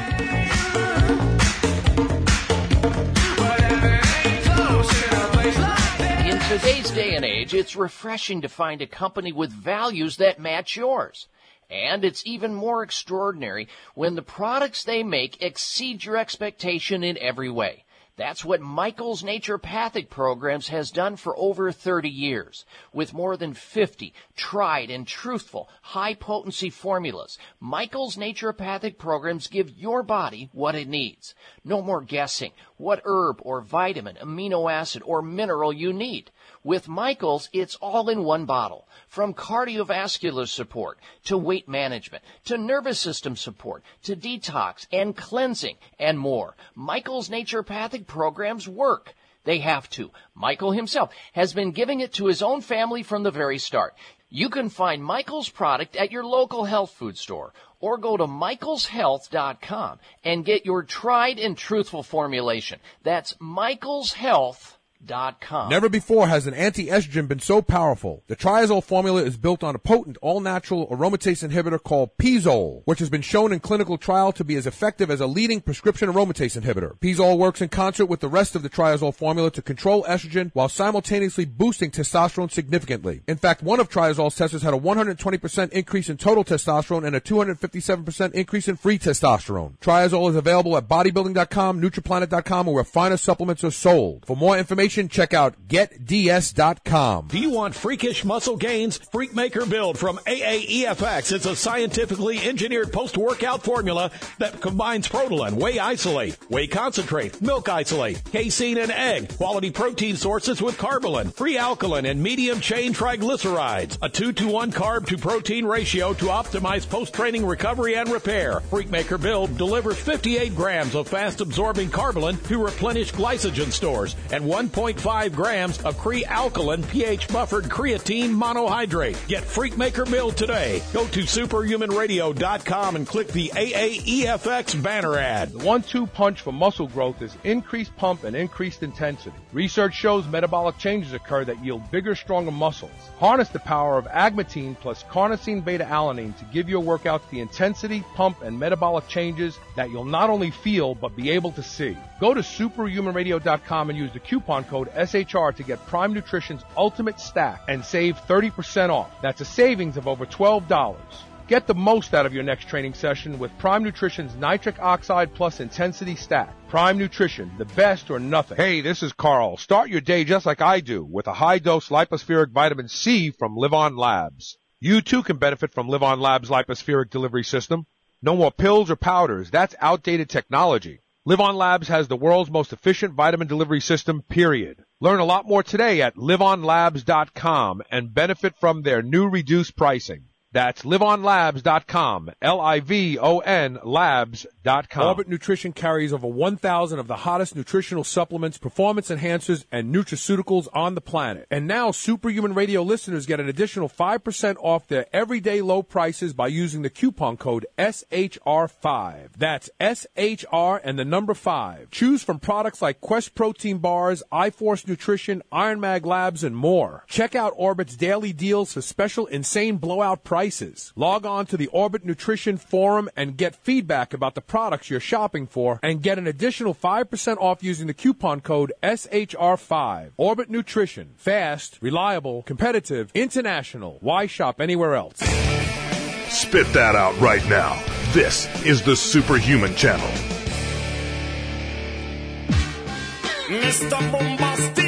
In today's day and age, it's refreshing to find a company with values that match yours. And it's even more extraordinary when the products they make exceed your expectation in every way. That's what Michael's Naturopathic Programs has done for over thirty years. With more than fifty tried and truthful high-potency formulas, Michael's Naturopathic Programs give your body what it needs. No more guessing what herb or vitamin, amino acid, or mineral you need. With Michael's, it's all in one bottle. From cardiovascular support to weight management to nervous system support to detox and cleansing and more. Michael's Naturopathic Programs work. They have to. Michael himself has been giving it to his own family from the very start. You can find Michael's product at your local health food store or go to michaels health dot com and get your tried and truthful formulation. That's michaels health dot com. Never before has an anti-estrogen been so powerful. The Triazole formula is built on a potent, all-natural aromatase inhibitor called Pizole, which has been shown in clinical trial to be as effective as a leading prescription aromatase inhibitor. Pizole works in concert with the rest of the Triazole formula to control estrogen while simultaneously boosting testosterone significantly. In fact, one of Triazole's testers had a one hundred twenty percent increase in total testosterone and a two hundred fifty-seven percent increase in free testosterone. Triazole is available at bodybuilding dot com, nutriplanet dot com, or where finer supplements are sold. For more information, check out get d s dot com. Do you want freakish muscle gains? Freakmaker Build from A A E F X is a scientifically engineered post-workout formula that combines Protolan, whey isolate, whey concentrate, milk isolate, casein, and egg, quality protein sources with Carbolin, free alkaline, and medium-chain triglycerides. A two to one carb to protein ratio to optimize post-training recovery and repair. Freakmaker Build delivers fifty-eight grams of fast-absorbing Carbolin to replenish glycogen stores and one point five grams of Cre-Alkaline pH-buffered creatine monohydrate. Get Freakmaker Mill today. Go to superhuman radio dot com and click the A A E F X banner ad. The one two punch for muscle growth is increased pump and increased intensity. Research shows metabolic changes occur that yield bigger, stronger muscles. Harness the power of Agmatine plus carnosine beta-alanine to give your workouts the intensity, pump, and metabolic changes that you'll not only feel but be able to see. Go to superhuman radio dot com and use the coupon code S H R to get Prime Nutrition's Ultimate Stack and save thirty percent off. That's a savings of over twelve dollars. Get the most out of your next training session with Prime Nutrition's Nitric Oxide Plus Intensity Stack. Prime Nutrition, the best or nothing. Hey, this is Carl. Start your day just like I do with a high-dose lipospheric vitamin C from Live On Labs. You too can benefit from Live On Labs' lipospheric delivery system. No more pills or powders. That's outdated technology. Live On Labs has the world's most efficient vitamin delivery system, period. Learn a lot more today at live on labs dot com and benefit from their new reduced pricing. That's live on labs dot com, L I V O N labs dot com. Orbit Nutrition carries over one thousand of the hottest nutritional supplements, performance enhancers, and nutraceuticals on the planet. And now Superhuman Radio listeners get an additional five percent off their everyday low prices by using the coupon code S H R five. That's S H R and the number five. Choose from products like Quest Protein Bars, iForce Nutrition, Iron Mag Labs, and more. Check out Orbit's daily deals for special insane blowout prices. Prices. Log on to the Orbit Nutrition Forum and get feedback about the products you're shopping for and get an additional five percent off using the coupon code S H R five. Orbit Nutrition. Fast, reliable, competitive, international. Why shop anywhere else? Spit that out right now. This is the Superhuman Channel. Mister Bombastic.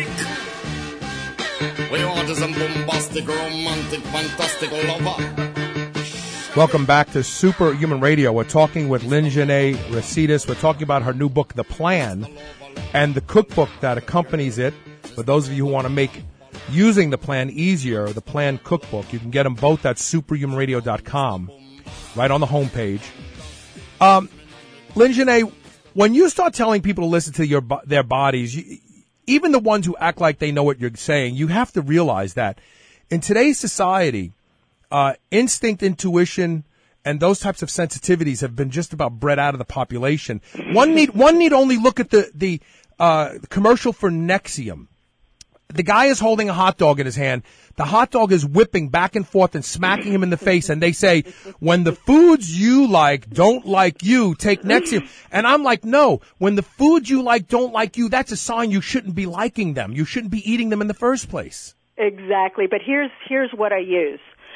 We want some bombastic, romantic, fantastic lover. Welcome back to Superhuman Radio. We're talking with Lynn-Janae Residus. We're talking about her new book, The Plan, and the cookbook that accompanies it. For those of you who want to make using the plan easier, the Plan cookbook, you can get them both at superhuman radio dot com, right on the homepage. Um, Lynn-Janae, when you start telling people to listen to your their bodies, you, even the ones who act like they know what you're saying, you have to realize that in today's society, uh, instinct, intuition, and those types of sensitivities have been just about bred out of the population. One need one need only look at the the uh, commercial for Nexium. The guy is holding a hot dog in his hand. The hot dog is whipping back and forth and smacking him in the face. And they say, when the foods you like don't like you, take Nexium. And I'm like, no, when the foods you like don't like you, that's a sign you shouldn't be liking them. You shouldn't be eating them in the first place. Exactly. But here's here's what I use.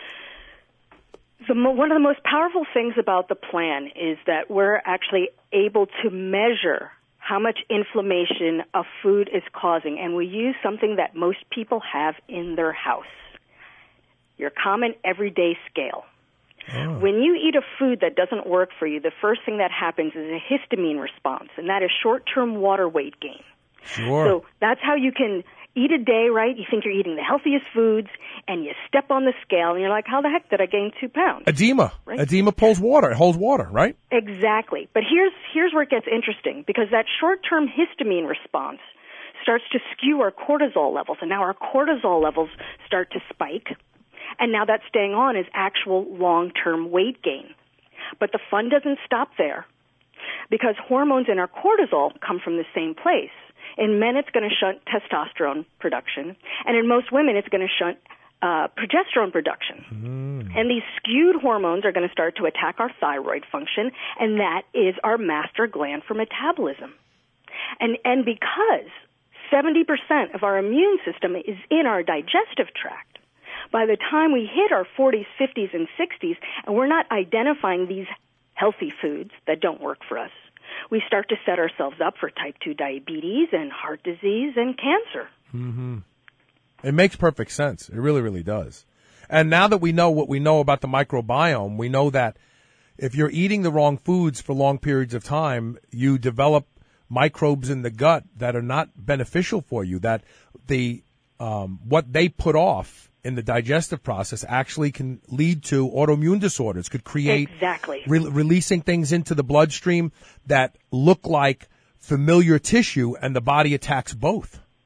The, one of the most powerful things about the plan is that we're actually able to measure how much inflammation a food is causing, and we use something that most people have in their house, your common everyday scale. Oh. When you eat a food that doesn't work for you, the first thing that happens is a histamine response, and that is short-term water weight gain. Sure. So that's how you can eat a day, right? You think you're eating the healthiest foods, and you step on the scale, and you're like, how the heck did I gain two pounds? Edema. Right? Edema pulls water. It holds water, right? Exactly. But here's here's where it gets interesting, because that short-term histamine response starts to skew our cortisol levels, and now our cortisol levels start to spike, and now that's staying on is actual long-term weight gain. But the fun doesn't stop there, because hormones in our cortisol come from the same place. In men, it's going to shunt testosterone production, and in most women, it's going to shunt uh, progesterone production. Mm. And these skewed hormones are going to start to attack our thyroid function, and that is our master gland for metabolism. And and because seventy percent of our immune system is in our digestive tract, by the time we hit our forties, fifties, and sixties, and we're not identifying these healthy foods that don't work for us, we start to set ourselves up for type two diabetes and heart disease and cancer. Mm-hmm. It makes perfect sense. It really, really does. And now that we know what we know about the microbiome, we know that if you're eating the wrong foods for long periods of time, you develop microbes in the gut that are not beneficial for you, that the um, what they put off in the digestive process actually can lead to autoimmune disorders, could create exactly. re- releasing things into the bloodstream that look like familiar tissue, and the body attacks both.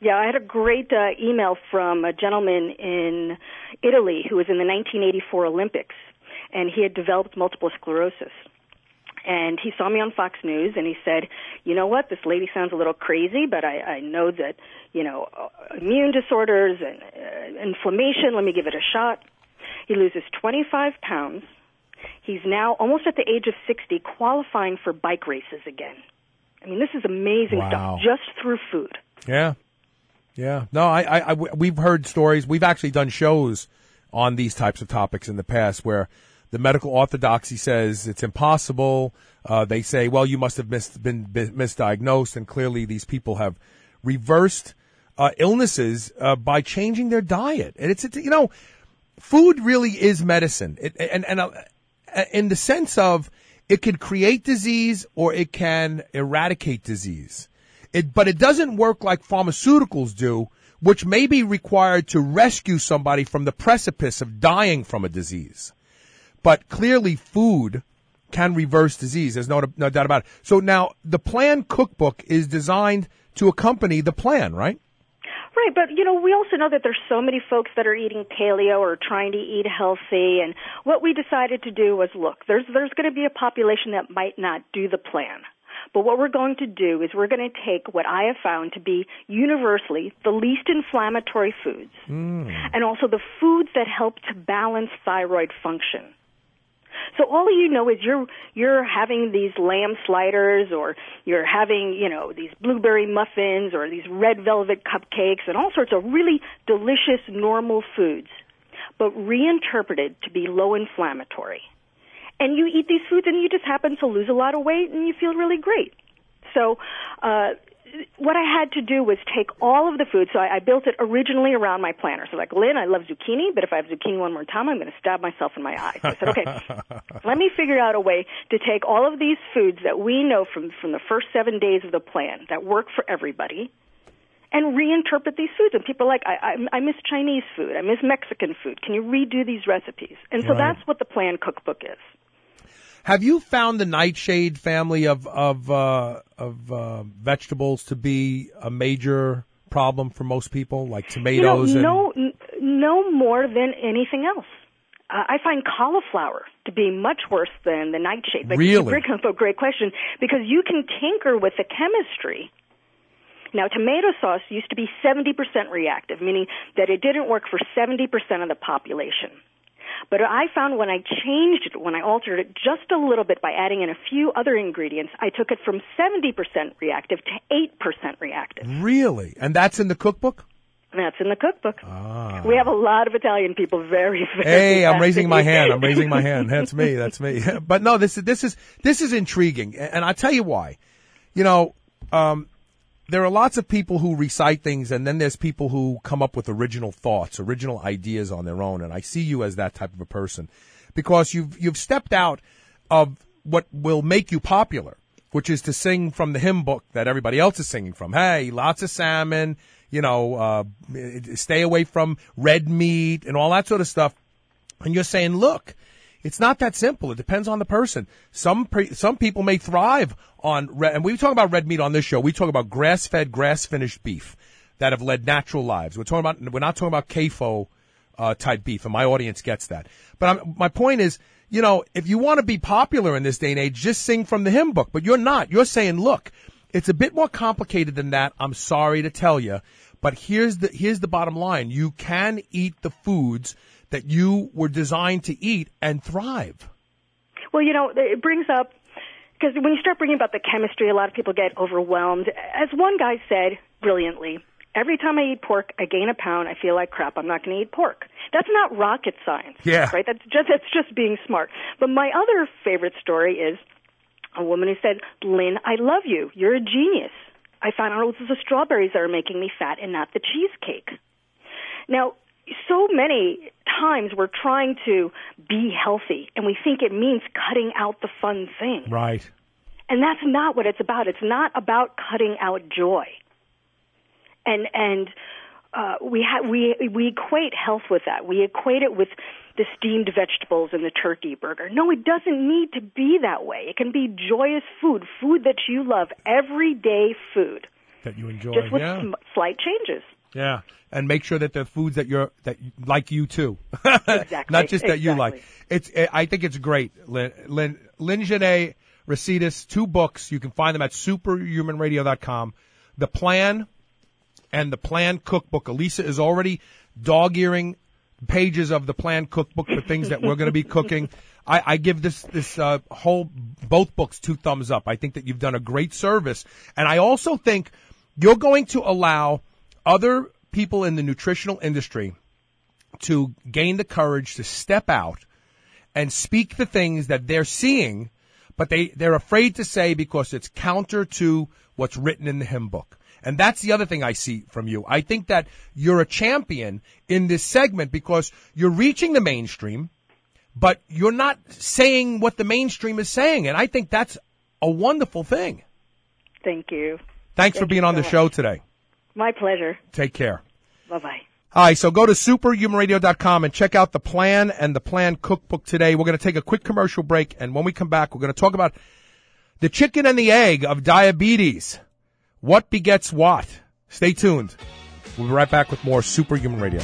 Yeah, I had a great uh, email from a gentleman in Italy who was in the nineteen eighty-four Olympics, and he had developed multiple sclerosis. And he saw me on Fox News, and he said, you know what, this lady sounds a little crazy, but I, I know that, you know, immune disorders and uh, inflammation, let me give it a shot. He loses twenty-five pounds. He's now almost at the age of sixty, qualifying for bike races again. I mean, this is amazing Wow. stuff, just through food. Yeah. Yeah. No, I, I, I, we've heard stories. We've actually done shows on these types of topics in the past where the medical orthodoxy says it's impossible. Uh, they say, well, you must have mis- been, been misdiagnosed, and clearly these people have reversed uh, illnesses uh, by changing their diet. And it's, it's, you know, food really is medicine. It, and and uh, in the sense of it can create disease or it can eradicate disease. It, but it doesn't work like pharmaceuticals do, which may be required to rescue somebody from the precipice of dying from a disease. But clearly food can reverse disease. There's no, no doubt about it. So now the Plan cookbook is designed to accompany the plan, right? Right, but, you know, we also know that there's so many folks that are eating paleo or trying to eat healthy, and what we decided to do was, look, there's there's going to be a population that might not do the plan. But what we're going to do is we're going to take what I have found to be universally the least inflammatory foods, mm. and also the foods that help to balance thyroid function. So all you know is you're you're having these lamb sliders, or you're having, you know, these blueberry muffins or these red velvet cupcakes and all sorts of really delicious normal foods, but reinterpreted to be low inflammatory. And you eat these foods and you just happen to lose a lot of weight and you feel really great. So uh, what I had to do was take all of the food. So I, I built it originally around my planner. So like, Lynn, I love zucchini, but if I have zucchini one more time, I'm going to stab myself in my eye. So I said, okay, let me figure out a way to take all of these foods that we know from, from the first seven days of the plan that work for everybody and reinterpret these foods. And people are like, I, I, I miss Chinese food. I miss Mexican food. Can you redo these recipes? And so right. That's what the Plan cookbook is. Have you found the nightshade family of of uh, of uh, vegetables to be a major problem for most people, like tomatoes? You know, and... no, no more than anything else. Uh, I find cauliflower to be much worse than the nightshade. But really? You bring up a great question, because you can tinker with the chemistry. Now, tomato sauce used to be seventy percent reactive, meaning that it didn't work for seventy percent of the population. But I found when I changed it, when I altered it just a little bit by adding in a few other ingredients, I took it from seventy percent reactive to eight percent reactive. Really? And that's in the cookbook? That's in the cookbook. Ah. We have a lot of Italian people very, very Hey, I'm raising my hand. I'm raising my hand. That's me. That's me. But no, this is, this is, this is intriguing. And I'll tell you why. You know, um, there are lots of people who recite things, and then there's people who come up with original thoughts, original ideas on their own. And I see you as that type of a person, because you've you've stepped out of what will make you popular, which is to sing from the hymn book that everybody else is singing from. Hey, lots of salmon, you know, uh, stay away from red meat and all that sort of stuff. And you're saying, look, it's not that simple. It depends on the person. Some pre- some people may thrive on red, and we talk about red meat on this show. We talk about grass-fed, grass-finished beef that have led natural lives. We're talking about we're not talking about C A F O uh, type beef, and my audience gets that. But I'm, my point is, you know, if you want to be popular in this day and age, just sing from the hymn book. But you're not. You're saying, look, it's a bit more complicated than that. I'm sorry to tell you, but here's the here's the bottom line: you can eat the foods that you were designed to eat and thrive. Well, you know, it brings up, because when you start bringing about the chemistry, a lot of people get overwhelmed. As one guy said brilliantly, every time I eat pork, I gain a pound. I feel like crap. I'm not going to eat pork. That's not rocket science. Yeah. Right? That's just, that's just being smart. But my other favorite story is a woman who said, Lynn, I love you. You're a genius. I found out it was the strawberries that are making me fat and not the cheesecake. Now, so many times we're trying to be healthy, and we think it means cutting out the fun thing. Right. And that's not what it's about. It's not about cutting out joy. And and uh, we ha- we we equate health with that. We equate it with the steamed vegetables and the turkey burger. No, it doesn't need to be that way. It can be joyous food, food that you love, everyday food. that you enjoy. Just with yeah. sm- slight changes. Yeah, and make sure that the foods that you're that you, like you too, Exactly. not just that exactly. you like. It's I think it's great. Lynn, Lynn, Lynn Janae Residus, two books. You can find them at superhuman radio dot com. The Plan and the Plan Cookbook. Elisa is already dog-earing pages of the Plan Cookbook for things that we're going to be cooking. I, I give this this uh, whole both books two thumbs up. I think that you've done a great service, and I also think you're going to allow other people in the nutritional industry to gain the courage to step out and speak the things that they're seeing, but they, they're afraid to say because it's counter to what's written in the hymn book. And that's the other thing I see from you. I think that you're a champion in this segment because you're reaching the mainstream, but you're not saying what the mainstream is saying. And I think that's a wonderful thing. Thank you. Thanks Thank for being you on so the much. show today. My pleasure. Take care. Bye-bye. All right, so go to superhuman radio dot com and check out the Plan and the Plan Cookbook today. We're going to take a quick commercial break, and when we come back, we're going to talk about the chicken and the egg of diabetes. What begets what? Stay tuned. We'll be right back with more Superhuman Radio.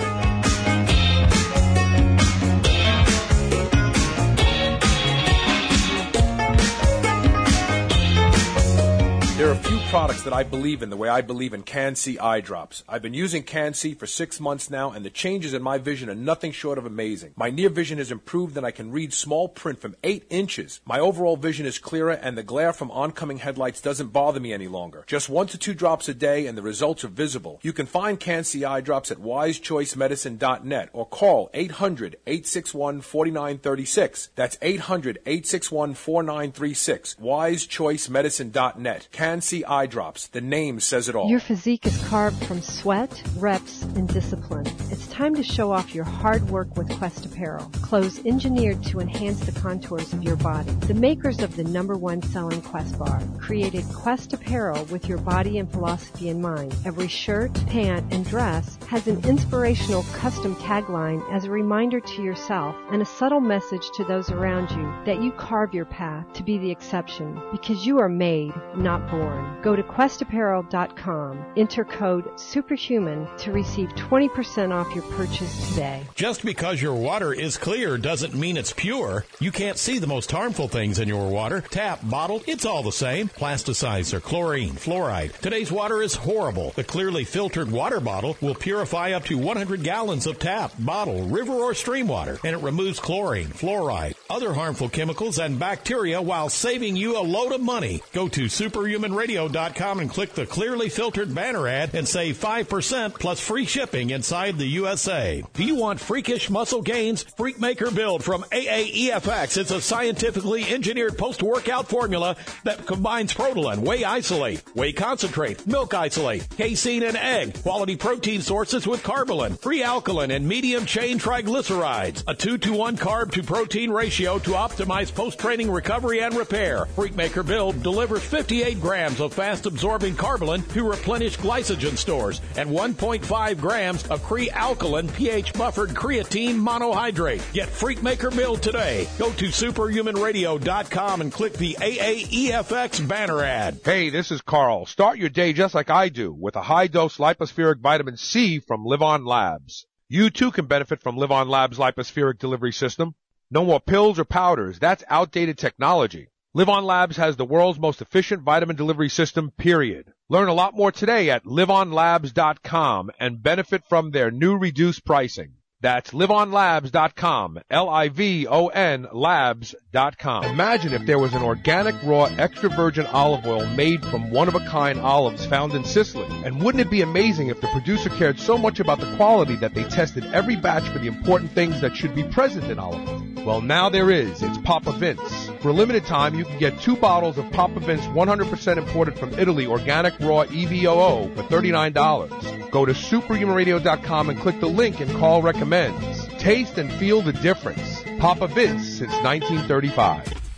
There are a few products that I believe in the way I believe in Can-C eye drops. I've been using Can-C for six months now, and the changes in my vision are nothing short of amazing. My near vision has improved, and I can read small print from eight inches. My overall vision is clearer, and the glare from oncoming headlights doesn't bother me any longer. Just one to two drops a day, and the results are visible. You can find Can-C eye drops at wise choice medicine dot net or call eight hundred, eight six one, four nine three six. That's eight hundred, eight six one, four nine three six. wise choice medicine dot net. Can-C eye drops. The name says it all. Your physique is carved from sweat, reps, and discipline. It's time to show off your hard work with Quest Apparel. Clothes engineered to enhance the contours of your body. The makers of the number one selling Quest bar created Quest Apparel with your body and philosophy in mind. Every shirt, pant, and dress has an inspirational custom tagline as a reminder to yourself and a subtle message to those around you that you carve your path to be the exception because you are made, not born. Go to quest apparel dot com. Enter code SUPERHUMAN to receive twenty percent off your purchase today. Just because your water is clear doesn't mean it's pure. You can't see the most harmful things in your water. Tap, bottle, it's all the same. Plasticizer, chlorine, fluoride. Today's water is horrible. The clearly filtered water bottle will purify up to one hundred gallons of tap, bottle, river, or stream water, and it removes chlorine, fluoride, other harmful chemicals, and bacteria while saving you a load of money. Go to superhuman radio dot com and click the clearly filtered banner ad and save five percent plus free shipping inside the U S A. Do you want freakish muscle gains? Freakmaker Build from A A E F X. It's a scientifically engineered post-workout formula that combines Protolan, whey isolate, whey concentrate, milk isolate, casein, and egg, quality protein sources with carbolin, free alkaline, and medium-chain triglycerides. A two to one carb to protein ratio to optimize post-training recovery and repair. Freakmaker Build delivers fifty-eight grams of fast-absorbing carbolin to replenish glycogen stores and one point five grams of Cre-Alkaline pH-buffered creatine monohydrate. Get Freakmaker Build today. Go to superhuman radio dot com and click the A A E F X banner ad. Hey, this is Carl. Start your day just like I do with a high-dose lipospheric vitamin C from Live On Labs. You too can benefit from Live On Labs' lipospheric delivery system. No more pills or powders. That's outdated technology. Live On Labs has the world's most efficient vitamin delivery system, period. Learn a lot more today at live on labs dot com and benefit from their new reduced pricing. That's live on labs dot com, L I V O N labs dot com. Imagine if there was an organic, raw, extra virgin olive oil made from one-of-a-kind olives found in Sicily. And wouldn't it be amazing if the producer cared so much about the quality that they tested every batch for the important things that should be present in olive oil? Well, now there is. It's Papa Vince. For a limited time, you can get two bottles of Papa Vince one hundred percent imported from Italy organic raw E V O O for thirty-nine dollars. Go to superhuman radio dot com and click the link and call recommends. Taste and feel the difference. Papa Vince since nineteen thirty-five.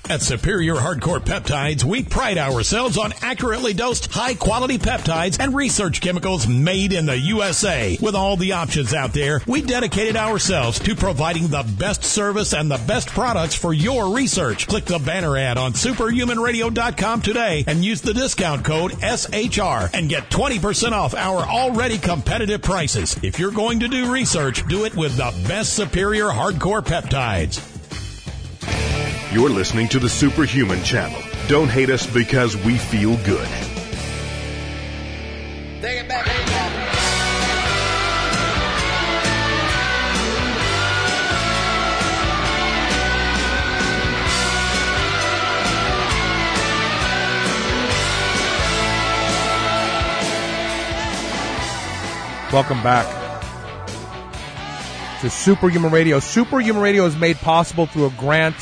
At Superior Hardcore Peptides, we pride ourselves on accurately dosed, high-quality peptides and research chemicals made in the U S A. With all the options out there, we dedicated ourselves to providing the best service and the best products for your research. Click the banner ad on superhuman radio dot com today and use the discount code S H R and get twenty percent off our already competitive prices. If you're going to do research, do it with the best Superior Hardcore Peptides. You're listening to the Superhuman Channel. Don't hate us because we feel good. Take it back, take it back. Welcome back to Superhuman Radio. Superhuman Radio is made possible through a grant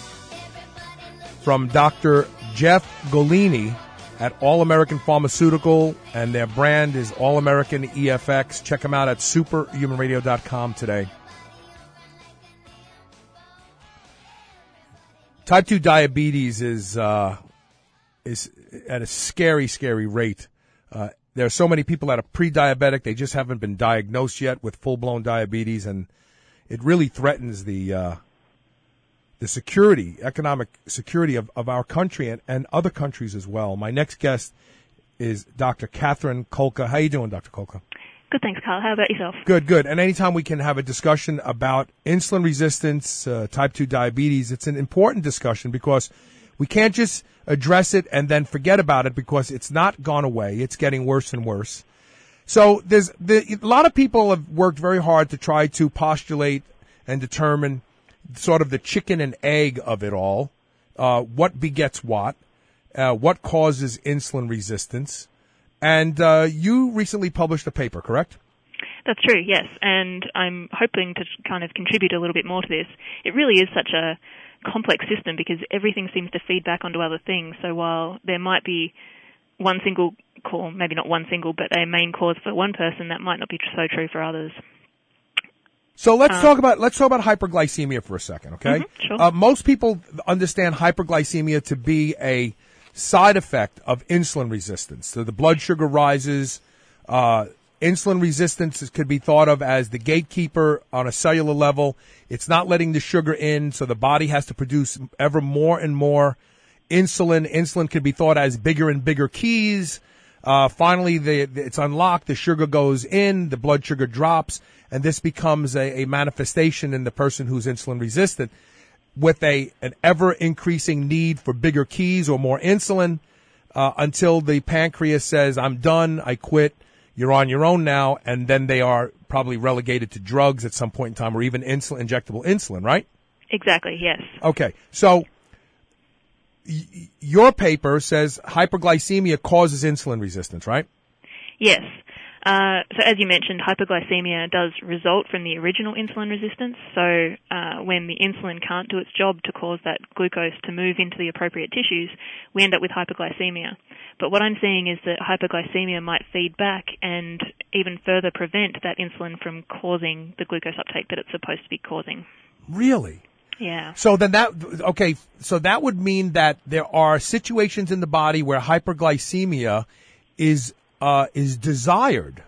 from Doctor Jeff Golini at All American Pharmaceutical, and their brand is All American E F X. Check them out at superhuman radio dot com today. Type two diabetes is uh, is at a scary, scary rate. Uh, there are so many people that are pre-diabetic; they just haven't been diagnosed yet with full-blown diabetes, and it really threatens the uh, the security, economic security of, of our country and, and other countries as well. My next guest is Doctor Catherine Kolka. How you doing, Doctor Kolka? Good, thanks, Carl. How about yourself? Good, good. And anytime we can have a discussion about insulin resistance, uh, type two diabetes, it's an important discussion because we can't just address it and then forget about it because it's not gone away. It's getting worse and worse. So there's the, a lot of people have worked very hard to try to postulate and determine sort of the chicken and egg of it all, uh, what begets what, uh, what causes insulin resistance. And uh, you recently published a paper, correct? That's true, yes. And I'm hoping to kind of contribute a little bit more to this. It really is such a complex system because everything seems to feed back onto other things. So while there might be one single cause, maybe not one single, but a main cause for one person, that might not be so true for others. So let's um, talk about let's talk about hyperglycemia for a second, okay? Mm-hmm, sure. Uh, most people understand hyperglycemia to be a side effect of insulin resistance. So the blood sugar rises. Uh, insulin resistance could be thought of as the gatekeeper on a cellular level. It's not letting the sugar in, so the body has to produce ever more and more insulin. Insulin could be thought as bigger and bigger keys. Uh, finally, the, it's unlocked. The sugar goes in. The blood sugar drops. And this becomes a, a manifestation in the person who's insulin resistant with a an ever-increasing need for bigger keys or more insulin uh, until the pancreas says, I'm done, I quit, you're on your own now, and then they are probably relegated to drugs at some point in time or even insulin, injectable insulin, right? Exactly, yes. Okay, so y- your paper says hyperglycemia causes insulin resistance, right? Yes. Uh, so as you mentioned, hyperglycemia does result from the original insulin resistance. So uh, when the insulin can't do its job to cause that glucose to move into the appropriate tissues, we end up with hyperglycemia. But what I'm seeing is that hyperglycemia might feed back and even further prevent that insulin from causing the glucose uptake that it's supposed to be causing. Really? Yeah. So then that, okay, so that would mean that there are situations in the body where hyperglycemia is Uh, is desired?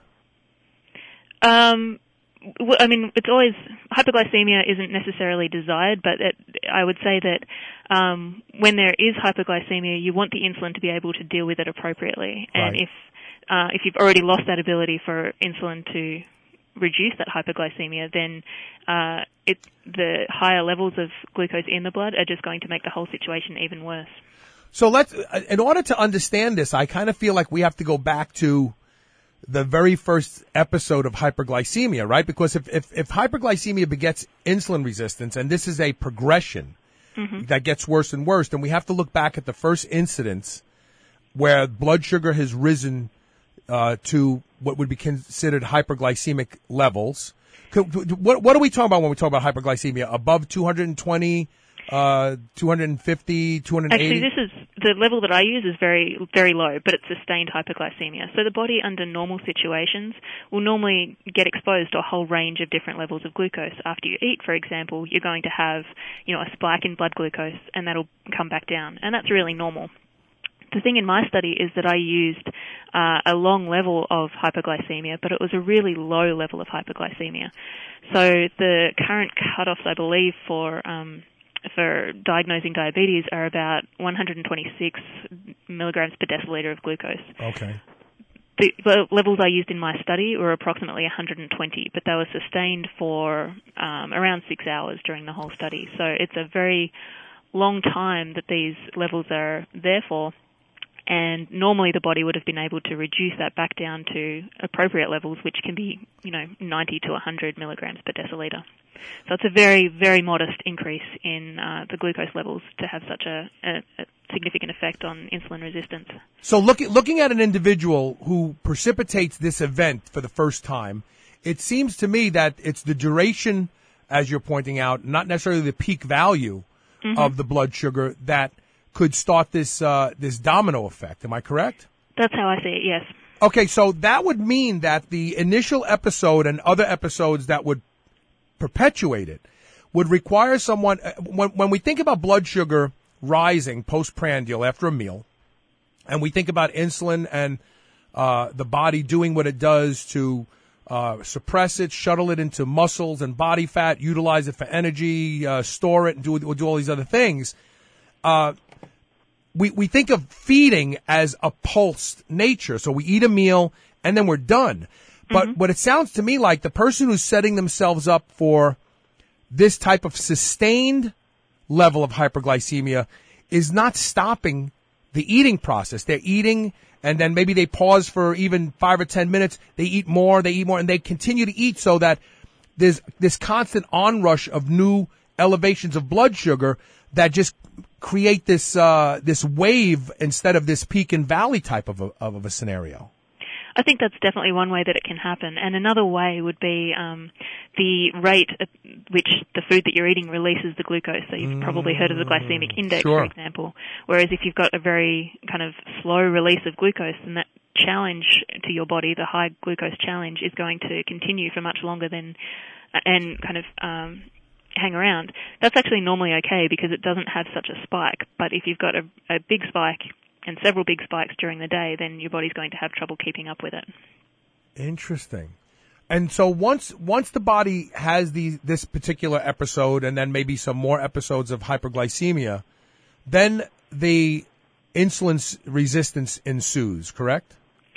Um, well, I mean, it's always, hyperglycemia isn't necessarily desired, but it, I would say that um, when there is hyperglycemia, you want the insulin to be able to deal with it appropriately. And Right. if uh, if you've already lost that ability for insulin to reduce that hyperglycemia, then uh, it, the higher levels of glucose in the blood are just going to make the whole situation even worse. So let's, in order to understand this, I kind of feel like we have to go back to the very first episode of hyperglycemia, right? Because if, if, if hyperglycemia begets insulin resistance, and this is a progression mm-hmm. that gets worse and worse, then we have to look back at the first incidents where blood sugar has risen uh, to what would be considered hyperglycemic levels. What, what are we talking about when we talk about hyperglycemia? Above two hundred twenty? Uh, two hundred fifty, two hundred eighty? Actually, this is the level that I use is very, very low, but it's sustained hypoglycemia. So the body under normal situations will normally get exposed to a whole range of different levels of glucose. After you eat, for example, you're going to have, you know, a spike in blood glucose, and that'll come back down, and that's really normal. The thing in my study is that I used uh, a long level of hypoglycemia, but it was a really low level of hypoglycemia. So the current cutoffs, I believe, for um, for diagnosing diabetes are about one hundred twenty-six milligrams per deciliter of glucose. Okay. The levels I used in my study were approximately one hundred twenty, but they were sustained for um, around six hours during the whole study. So it's a very long time that these levels are there for. And normally the body would have been able to reduce that back down to appropriate levels, which can be, you know, ninety to one hundred milligrams per deciliter. So it's a very, very modest increase in uh, the glucose levels to have such a, a, a significant effect on insulin resistance. So look, looking at an individual who precipitates this event for the first time, it seems to me that it's the duration, as you're pointing out, not necessarily the peak value mm-hmm. of the blood sugar that could start this uh, this domino effect. Am I correct? That's how I see it, yes. Okay, so that would mean that the initial episode and other episodes that would perpetuate it would require someone, when, when we think about blood sugar rising postprandial after a meal, and we think about insulin and uh, the body doing what it does to uh, suppress it, shuttle it into muscles and body fat, utilize it for energy, uh, store it, and do, do all these other things, uh, We we think of feeding as a pulsed nature. So we eat a meal and then we're done. But mm-hmm. what it sounds to me like, the person who's setting themselves up for this type of sustained level of hyperglycemia is not stopping the eating process. They're eating and then maybe they pause for even five or ten minutes. They eat more, they eat more, and they continue to eat so that there's this constant onrush of new elevations of blood sugar that just create this uh, this wave instead of this peak and valley type of a, of a scenario. I think that's definitely one way that it can happen. And another way would be um, the rate at which the food that you're eating releases the glucose. So you've mm, probably heard of the glycemic index, sure. for example. Whereas if you've got a very kind of slow release of glucose, then that challenge to your body, the high glucose challenge, is going to continue for much longer than, and kind of um, hang around. That's actually normally okay because it doesn't have such a spike. But if you've got a, a big spike and several big spikes during the day, then your body's going to have trouble keeping up with it. Interesting. And so once once the body has these, this particular episode and then maybe some more episodes of hyperglycemia, then the insulin resistance ensues, correct?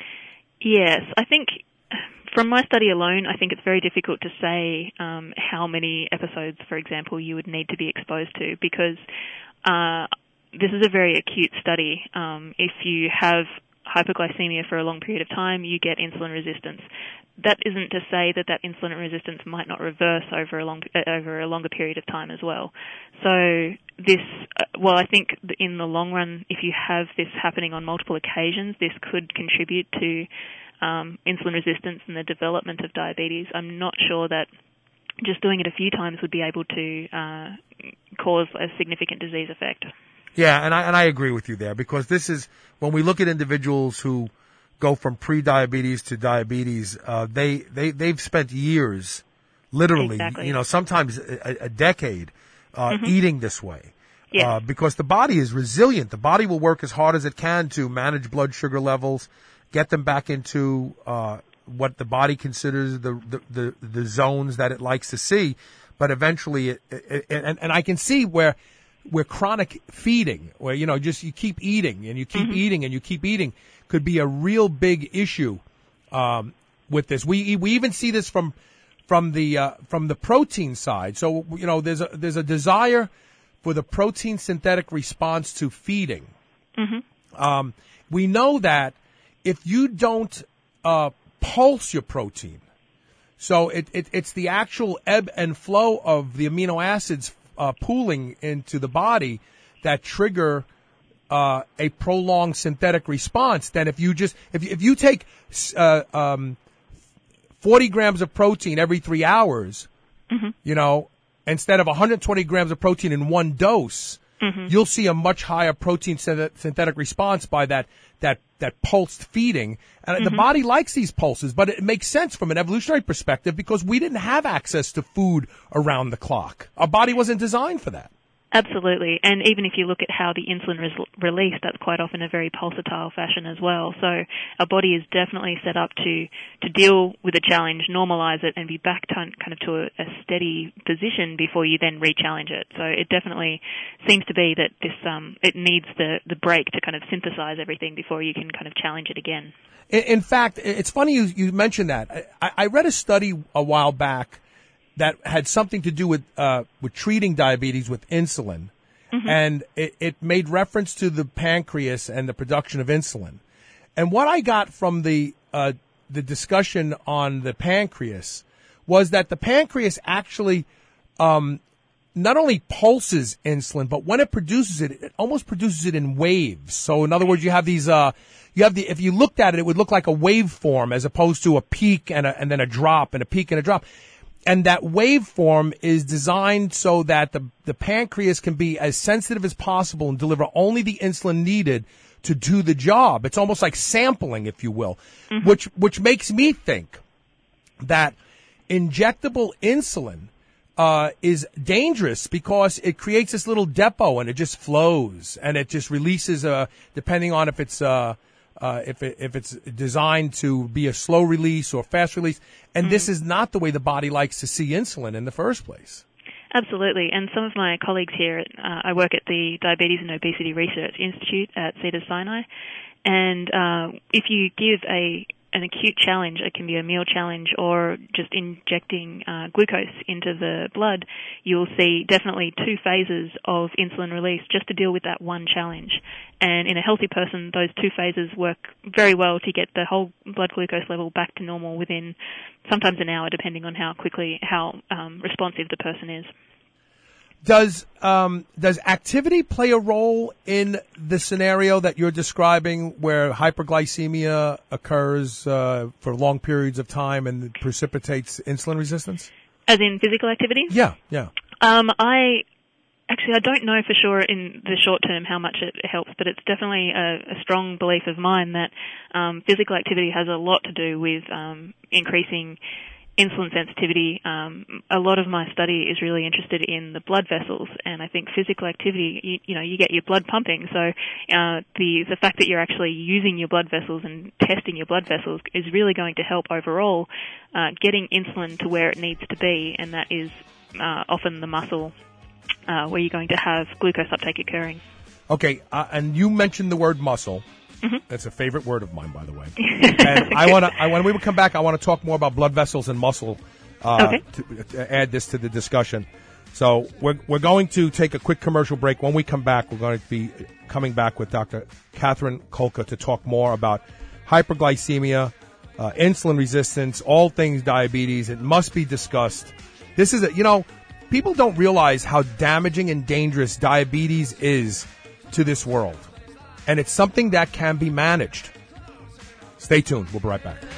Yes. I think from my study alone, I think it's very difficult to say um, how many episodes, for example, you would need to be exposed to because uh, this is a very acute study. Um, if you have hypoglycemia for a long period of time, you get insulin resistance. That isn't to say that that insulin resistance might not reverse over a long uh, over a longer period of time as well. So this, uh, well, I think in the long run, if you have this happening on multiple occasions, this could contribute to um, insulin resistance and the development of diabetes. I'm not sure that just doing it a few times would be able to uh, cause a significant disease effect. Yeah, and I and I agree with you there because this is when we look at individuals who go from pre-diabetes to diabetes, uh, they they they've spent years, literally, exactly. you know, sometimes a, a decade, uh, mm-hmm. eating this way. Yeah. Uh, because the body is resilient. The body will work as hard as it can to manage blood sugar levels, get them back into uh, what the body considers the, the the the zones that it likes to see. But eventually, it, it, and and I can see where. Where chronic feeding, where, you know, just you keep eating and you keep mm-hmm. eating and you keep eating could be a real big issue, um, with this. We, we even see this from, from the, uh, from the protein side. So, you know, there's a, there's a desire for the protein synthetic response to feeding. Mm-hmm. Um, we know that if you don't, uh, pulse your protein, so it, it, it's the actual ebb and flow of the amino acids Uh, pooling into the body that trigger uh, a prolonged synthetic response. Then if you just if you, if you take uh, um, forty grams of protein every three hours, mm-hmm. you know, instead of one hundred twenty grams of protein in one dose, mm-hmm. you'll see a much higher protein synthetic response by that that that pulsed feeding. And mm-hmm. the body likes these pulses, but it makes sense from an evolutionary perspective because we didn't have access to food around the clock. Our body wasn't designed for that. Absolutely, and even if you look at how the insulin is released, that's quite often a very pulsatile fashion as well. So our body is definitely set up to, to deal with a challenge, normalize it, and be back to, kind of to a, a steady position before you then re-challenge it. So it definitely seems to be that this um, it needs the, the break to kind of synthesize everything before you can kind of challenge it again. In, in fact, it's funny you, you mentioned that. I, I read a study a while back that had something to do with uh with treating diabetes with insulin, mm-hmm. and it, it made reference to the pancreas and the production of insulin. And what I got from the uh the discussion on the pancreas was that the pancreas actually um not only pulses insulin, but when it produces it, it almost produces it in waves. So in other words, you have these uh you have the if you looked at it, it would look like a waveform as opposed to a peak and a, and then a drop and a peak and a drop. And that waveform is designed so that the, the pancreas can be as sensitive as possible and deliver only the insulin needed to do the job. It's almost like sampling, if you will, mm-hmm. which, which makes me think that injectable insulin, uh, is dangerous because it creates this little depot and it just flows and it just releases, uh, depending on if it's, uh, Uh, if it, if it's designed to be a slow release or fast release. And mm-hmm. this is not the way the body likes to see insulin in the first place. Absolutely. And some of my colleagues here, uh, I work at the Diabetes and Obesity Research Institute at Cedars-Sinai. And uh, if you give a an acute challenge, it can be a meal challenge or just injecting uh, glucose into the blood, you'll see definitely two phases of insulin release just to deal with that one challenge. And in a healthy person, those two phases work very well to get the whole blood glucose level back to normal within sometimes an hour, depending on how quickly, how um, responsive the person is. Does um, does activity play a role in the scenario that you're describing where hyperglycemia occurs uh, for long periods of time and precipitates insulin resistance? As in physical activity? Yeah, yeah. Um, I actually I don't know for sure in the short term how much it helps, but it's definitely a, a strong belief of mine that um, physical activity has a lot to do with um, increasing insulin sensitivity. Um, a lot of my study is really interested in the blood vessels, and I think physical activity, you, you know, you get your blood pumping. So uh, the the fact that you're actually using your blood vessels and testing your blood vessels is really going to help overall uh, getting insulin to where it needs to be, and that is uh, often the muscle uh, where you're going to have glucose uptake occurring. Okay, uh, and you mentioned the word muscle. Mm-hmm. That's a favorite word of mine, by the way. And I want to. I, when we come back, I want to talk more about blood vessels and muscle. Uh, okay. to, to add this to the discussion. So we're we're going to take a quick commercial break. When we come back, we're going to be coming back with Doctor Catherine Kolka to talk more about hyperglycemia, uh, insulin resistance, all things diabetes. It must be discussed. This is a, you know, people don't realize how damaging and dangerous diabetes is to this world. And it's something that can be managed. Stay tuned. We'll be right back.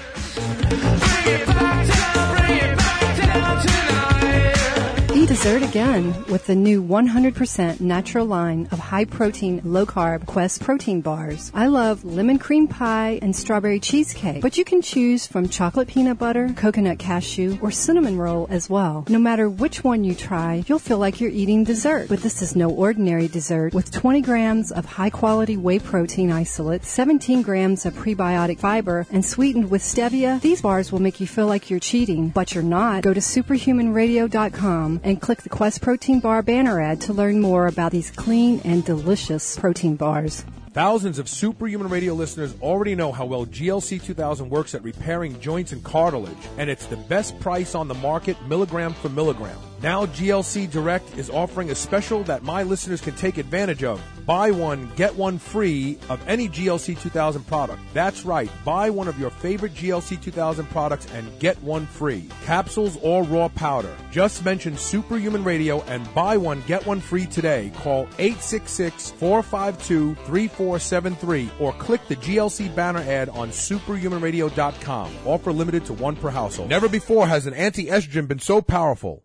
Eat dessert again with the new one hundred percent natural line of high-protein, low-carb Quest protein bars. I love lemon cream pie and strawberry cheesecake, but you can choose from chocolate peanut butter, coconut cashew, or cinnamon roll as well. No matter which one you try, you'll feel like you're eating dessert. But this is no ordinary dessert. With twenty grams of high-quality whey protein isolate, seventeen grams of prebiotic fiber, and sweetened with stevia, these bars will make you feel like you're cheating, but you're not. Go to superhuman radio dot com and click the Quest Protein Bar banner ad to learn more about these clean and delicious protein bars. Thousands of Superhuman Radio listeners already know how well G L C two thousand works at repairing joints and cartilage, and it's the best price on the market, milligram for milligram. Now G L C Direct is offering a special that my listeners can take advantage of. Buy one, get one free of any G L C two thousand product. That's right, buy one of your favorite G L C two thousand products and get one free. Capsules or raw powder. Just mention Superhuman Radio and buy one, get one free today. Call eight six six, four five two, three four seven three or click the G L C banner ad on superhuman radio dot com. Offer limited to one per household. Never before has an anti-estrogen been so powerful. The trials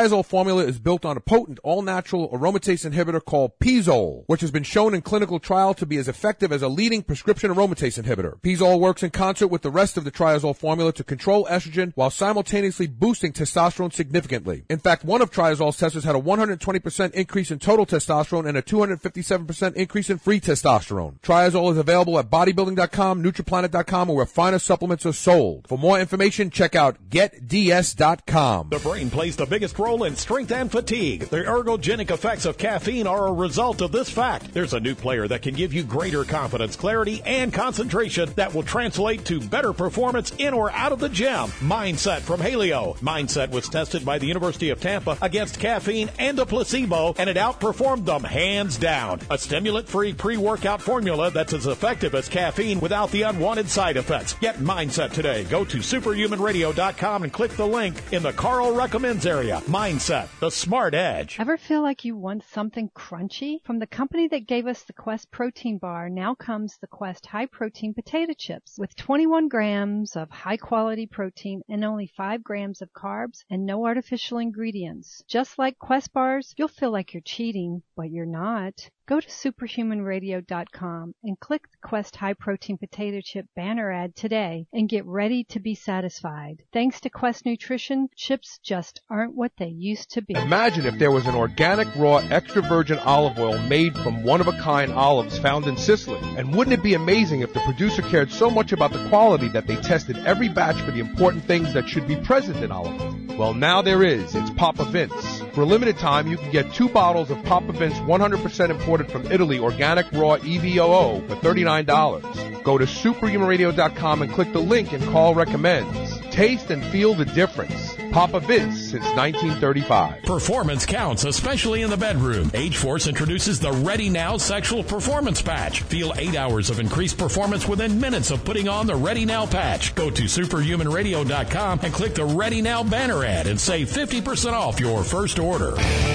triazole formula is built on a potent, all-natural aromatase inhibitor called Pizole, which has been shown in clinical trial to be as effective as a leading prescription aromatase inhibitor. Pizole works in concert with the rest of the triazole formula to control estrogen while simultaneously boosting testosterone significantly. In fact, one of triazole's testers had a one hundred twenty percent increase in total testosterone and a two hundred fifty-seven percent increase in free testosterone. Triazole is available at bodybuilding dot com, Nutriplanet dot com, or where finer supplements are sold. For more information, check out get d s dot com. The brain plays the biggest role in strength and fatigue. The ergogenic effects of caffeine are a result of this fact. There's a new player that can give you greater confidence, clarity, and concentration that will translate to better performance in or out of the gym. Mindset from Haleo. Mindset was tested by the University of Tampa against caffeine and a placebo, and it outperformed them hands down. A stimulant-free pre-workout formula that's as effective as caffeine without the unwanted side effects. Get Mindset today. Go to superhuman radio dot com and click the link in the Carl Recommends area. Mindset, the smart edge. Ever feel like you want something crunchy? From the company that gave us the Quest protein bar, now comes the Quest high protein potato chips with twenty-one grams of high quality protein and only five grams of carbs and no artificial ingredients. Just like Quest bars, you'll feel like you're cheating, but you're not. Go to superhuman radio dot com and click the Quest High Protein Potato Chip banner ad today and get ready to be satisfied. Thanks to Quest Nutrition, chips just aren't what they used to be. Imagine if there was an organic, raw, extra virgin olive oil made from one-of-a-kind olives found in Sicily. And wouldn't it be amazing if the producer cared so much about the quality that they tested every batch for the important things that should be present in olive oil? Well, now there is. It's Papa Vince. For a limited time, you can get two bottles of Papa Vince one hundred percent imported from Italy organic raw E V O O for thirty-nine dollars. Go to superhuman radio dot com and click the link and call recommends. Taste and feel the difference. Papa Vince since nineteen thirty-five. Performance counts, especially in the bedroom. Age Force introduces the Ready Now Sexual Performance Patch. Feel eight hours of increased performance within minutes of putting on the Ready Now patch. Go to superhuman radio dot com and click the Ready Now banner ad and save fifty percent off your first order.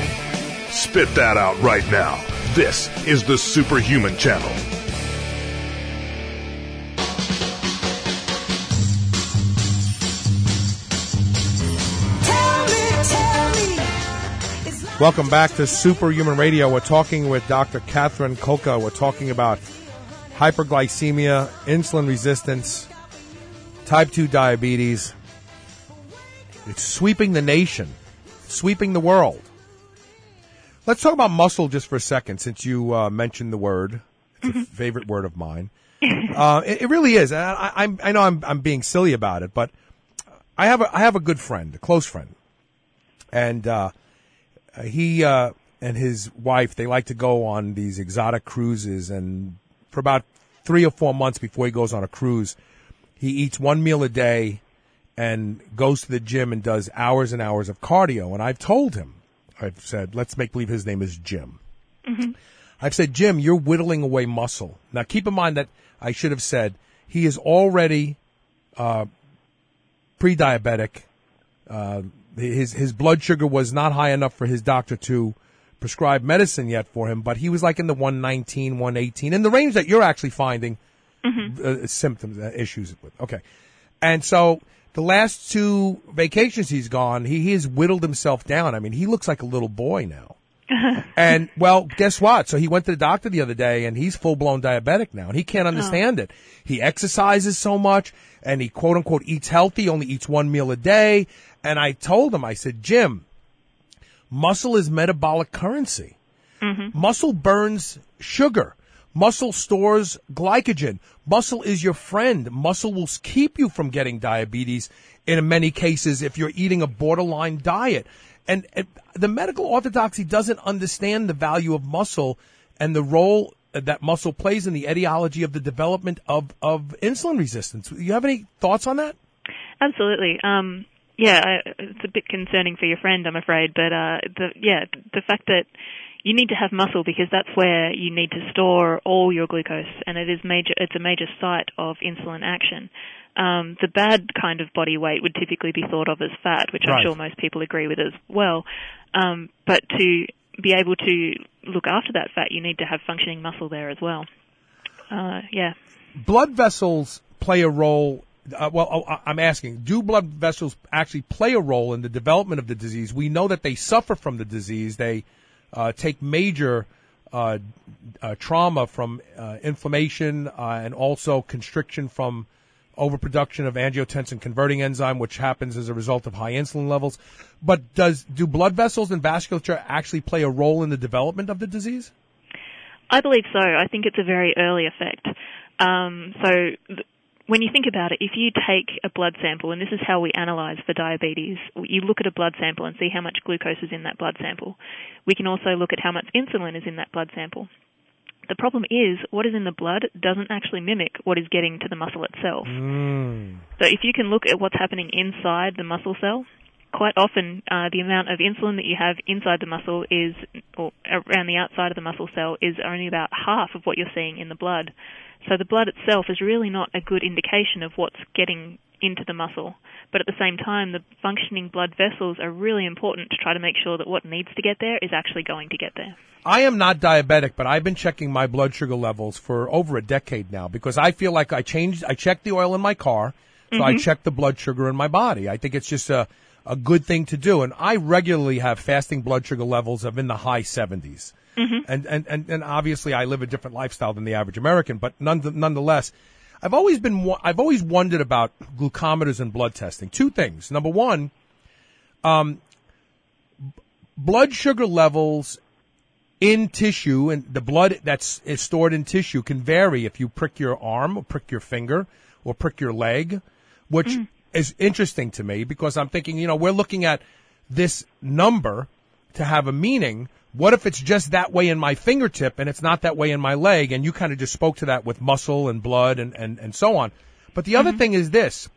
Spit that out right now. This is the Superhuman Channel. Welcome back to Superhuman Radio. We're talking with Doctor Catherine Kolka. We're talking about hyperglycemia, insulin resistance, type two diabetes. It's sweeping the nation, sweeping the world. Let's talk about muscle just for a second, since you uh, mentioned the word. It's mm-hmm. a favorite word of mine. uh, it, it really is. I, I, I know I'm, I'm being silly about it, but I have a, I have a good friend, a close friend, and uh, he uh, and his wife, they like to go on these exotic cruises, and for about three or four months before he goes on a cruise, he eats one meal a day and goes to the gym and does hours and hours of cardio. And I've told him, I've said, let's make believe his name is Jim. Mm-hmm. I've said, Jim, you're whittling away muscle. Now, keep in mind that I should have said he is already uh, pre-diabetic. Uh, his his blood sugar was not high enough for his doctor to prescribe medicine yet for him, but he was like in the one nineteen, one eighteen, in the range that you're actually finding mm-hmm. uh, symptoms, uh, issues with. Okay. And so the last two vacations he's gone, he, he has whittled himself down. I mean, he looks like a little boy now. And, well, guess what? So he went to the doctor the other day, and he's full-blown diabetic now, and he can't understand oh. it. He exercises so much, and he, quote-unquote, eats healthy, only eats one meal a day. And I told him, I said, Jim, muscle is metabolic currency. Mm-hmm. Muscle burns sugar. Muscle stores glycogen. Muscle is your friend. Muscle will keep you from getting diabetes in many cases if you're eating a borderline diet. And, and the medical orthodoxy doesn't understand the value of muscle and the role that muscle plays in the etiology of the development of, of insulin resistance. Do you have any thoughts on that? Absolutely. Um, yeah, I, it's a bit concerning for your friend, I'm afraid. But, uh, the, yeah, the fact that you need to have muscle because that's where you need to store all your glucose, and it is major. It's a major site of insulin action. Um, the bad kind of body weight would typically be thought of as fat, which right. I'm sure most people agree with as well. Um, but to be able to look after that fat, you need to have functioning muscle there as well. Uh, yeah. Blood vessels play a role Uh, well, oh, I'm asking, do blood vessels actually play a role in the development of the disease? We know that they suffer from the disease. They uh, take major uh, uh, trauma from uh, inflammation uh, and also constriction from overproduction of angiotensin-converting enzyme, which happens as a result of high insulin levels. But does do blood vessels and vasculature actually play a role in the development of the disease? I believe so. I think it's a very early effect. Um, so th- when you think about it, if you take a blood sample, and this is how we analyze for diabetes, you look at a blood sample and see how much glucose is in that blood sample. We can also look at how much insulin is in that blood sample. The problem is, what is in the blood doesn't actually mimic what is getting to the muscle itself. Mm. So if you can look at what's happening inside the muscle cell, quite often uh, the amount of insulin that you have inside the muscle is, or around the outside of the muscle cell, is only about half of what you're seeing in the blood. So the blood itself is really not a good indication of what's getting into the muscle. But at the same time, the functioning blood vessels are really important to try to make sure that what needs to get there is actually going to get there. I am not diabetic, but I've been checking my blood sugar levels for over a decade now because I feel like I changed, I checked the oil in my car, so mm-hmm. I checked the blood sugar in my body. I think it's just a, a good thing to do. And I regularly have fasting blood sugar levels of in the high seventies. Mm-hmm. And, and, and, and obviously I live a different lifestyle than the average American, but none, nonetheless, I've always been, I've always wondered about glucometers and blood testing. Two things. Number one, um, blood sugar levels in tissue, and the blood that's is stored in tissue can vary if you prick your arm or prick your finger or prick your leg, which mm. is interesting to me because I'm thinking, you know, we're looking at this number to have a meaning. What if it's just that way in my fingertip and it's not that way in my leg? And you kind of just spoke to that with muscle and blood and, and, and so on. But the mm-hmm. other thing is this.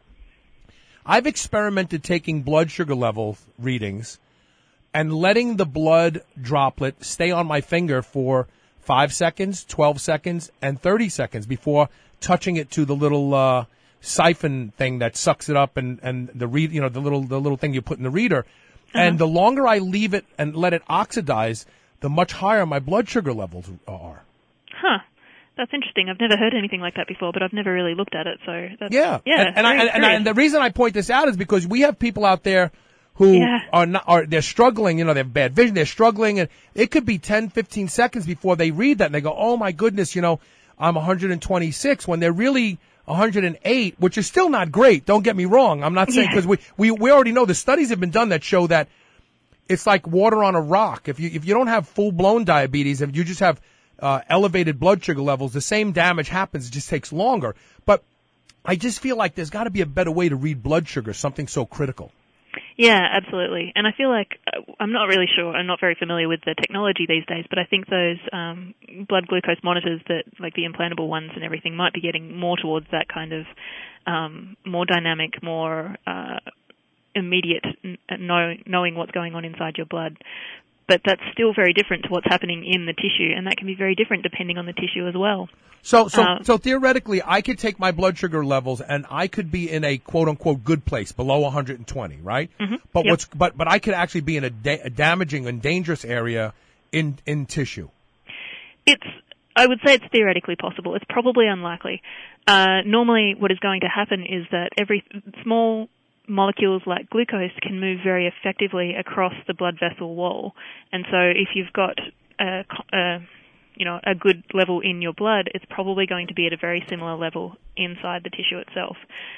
I've experimented taking blood sugar level readings and letting the blood droplet stay on my finger for five seconds, twelve seconds, and thirty seconds before touching it to the little uh, siphon thing that sucks it up and, and the read, you know, the little the little thing you put in the reader. Uh-huh. And the longer I leave it and let it oxidize, the much higher my blood sugar levels are. Huh. That's interesting. I've never heard anything like that before, but I've never really looked at it. So that's, yeah, yeah. And, and, I, and, I, and the reason I point this out is because we have people out there who yeah. are not, are they're struggling. You know, they have bad vision. They're struggling, and it could be ten, fifteen seconds before they read that, and they go, "Oh my goodness, you know, I'm one hundred twenty-six," when they're really one hundred eight, which is still not great. Don't get me wrong. I'm not saying because yeah. we, we we already know the studies have been done that show that it's like water on a rock. If you if you don't have full blown diabetes, if you just have uh, elevated blood sugar levels, the same damage happens. It just takes longer. But I just feel like there's got to be a better way to read blood sugar, something so critical. Yeah, absolutely. And I feel like uh, I'm not really sure. I'm not very familiar with the technology these days, but I think those um, blood glucose monitors that, like the implantable ones and everything, might be getting more towards that kind of um, more dynamic, more uh, immediate know, knowing what's going on inside your blood. But that's still very different to what's happening in the tissue, and that can be very different depending on the tissue as well. So, so, um, so theoretically, I could take my blood sugar levels, and I could be in a quote unquote good place, below one hundred twenty, right? Mm-hmm, but yep. what's, but, but I could actually be in a, da- a damaging and dangerous area in in tissue. It's, I would say it's theoretically possible. It's probably unlikely. Uh, normally, what is going to happen is that every small molecules like glucose can move very effectively across the blood vessel wall, and so if you've got a, a you know a good level in your blood, it's probably going to be at a very similar level inside the tissue itself.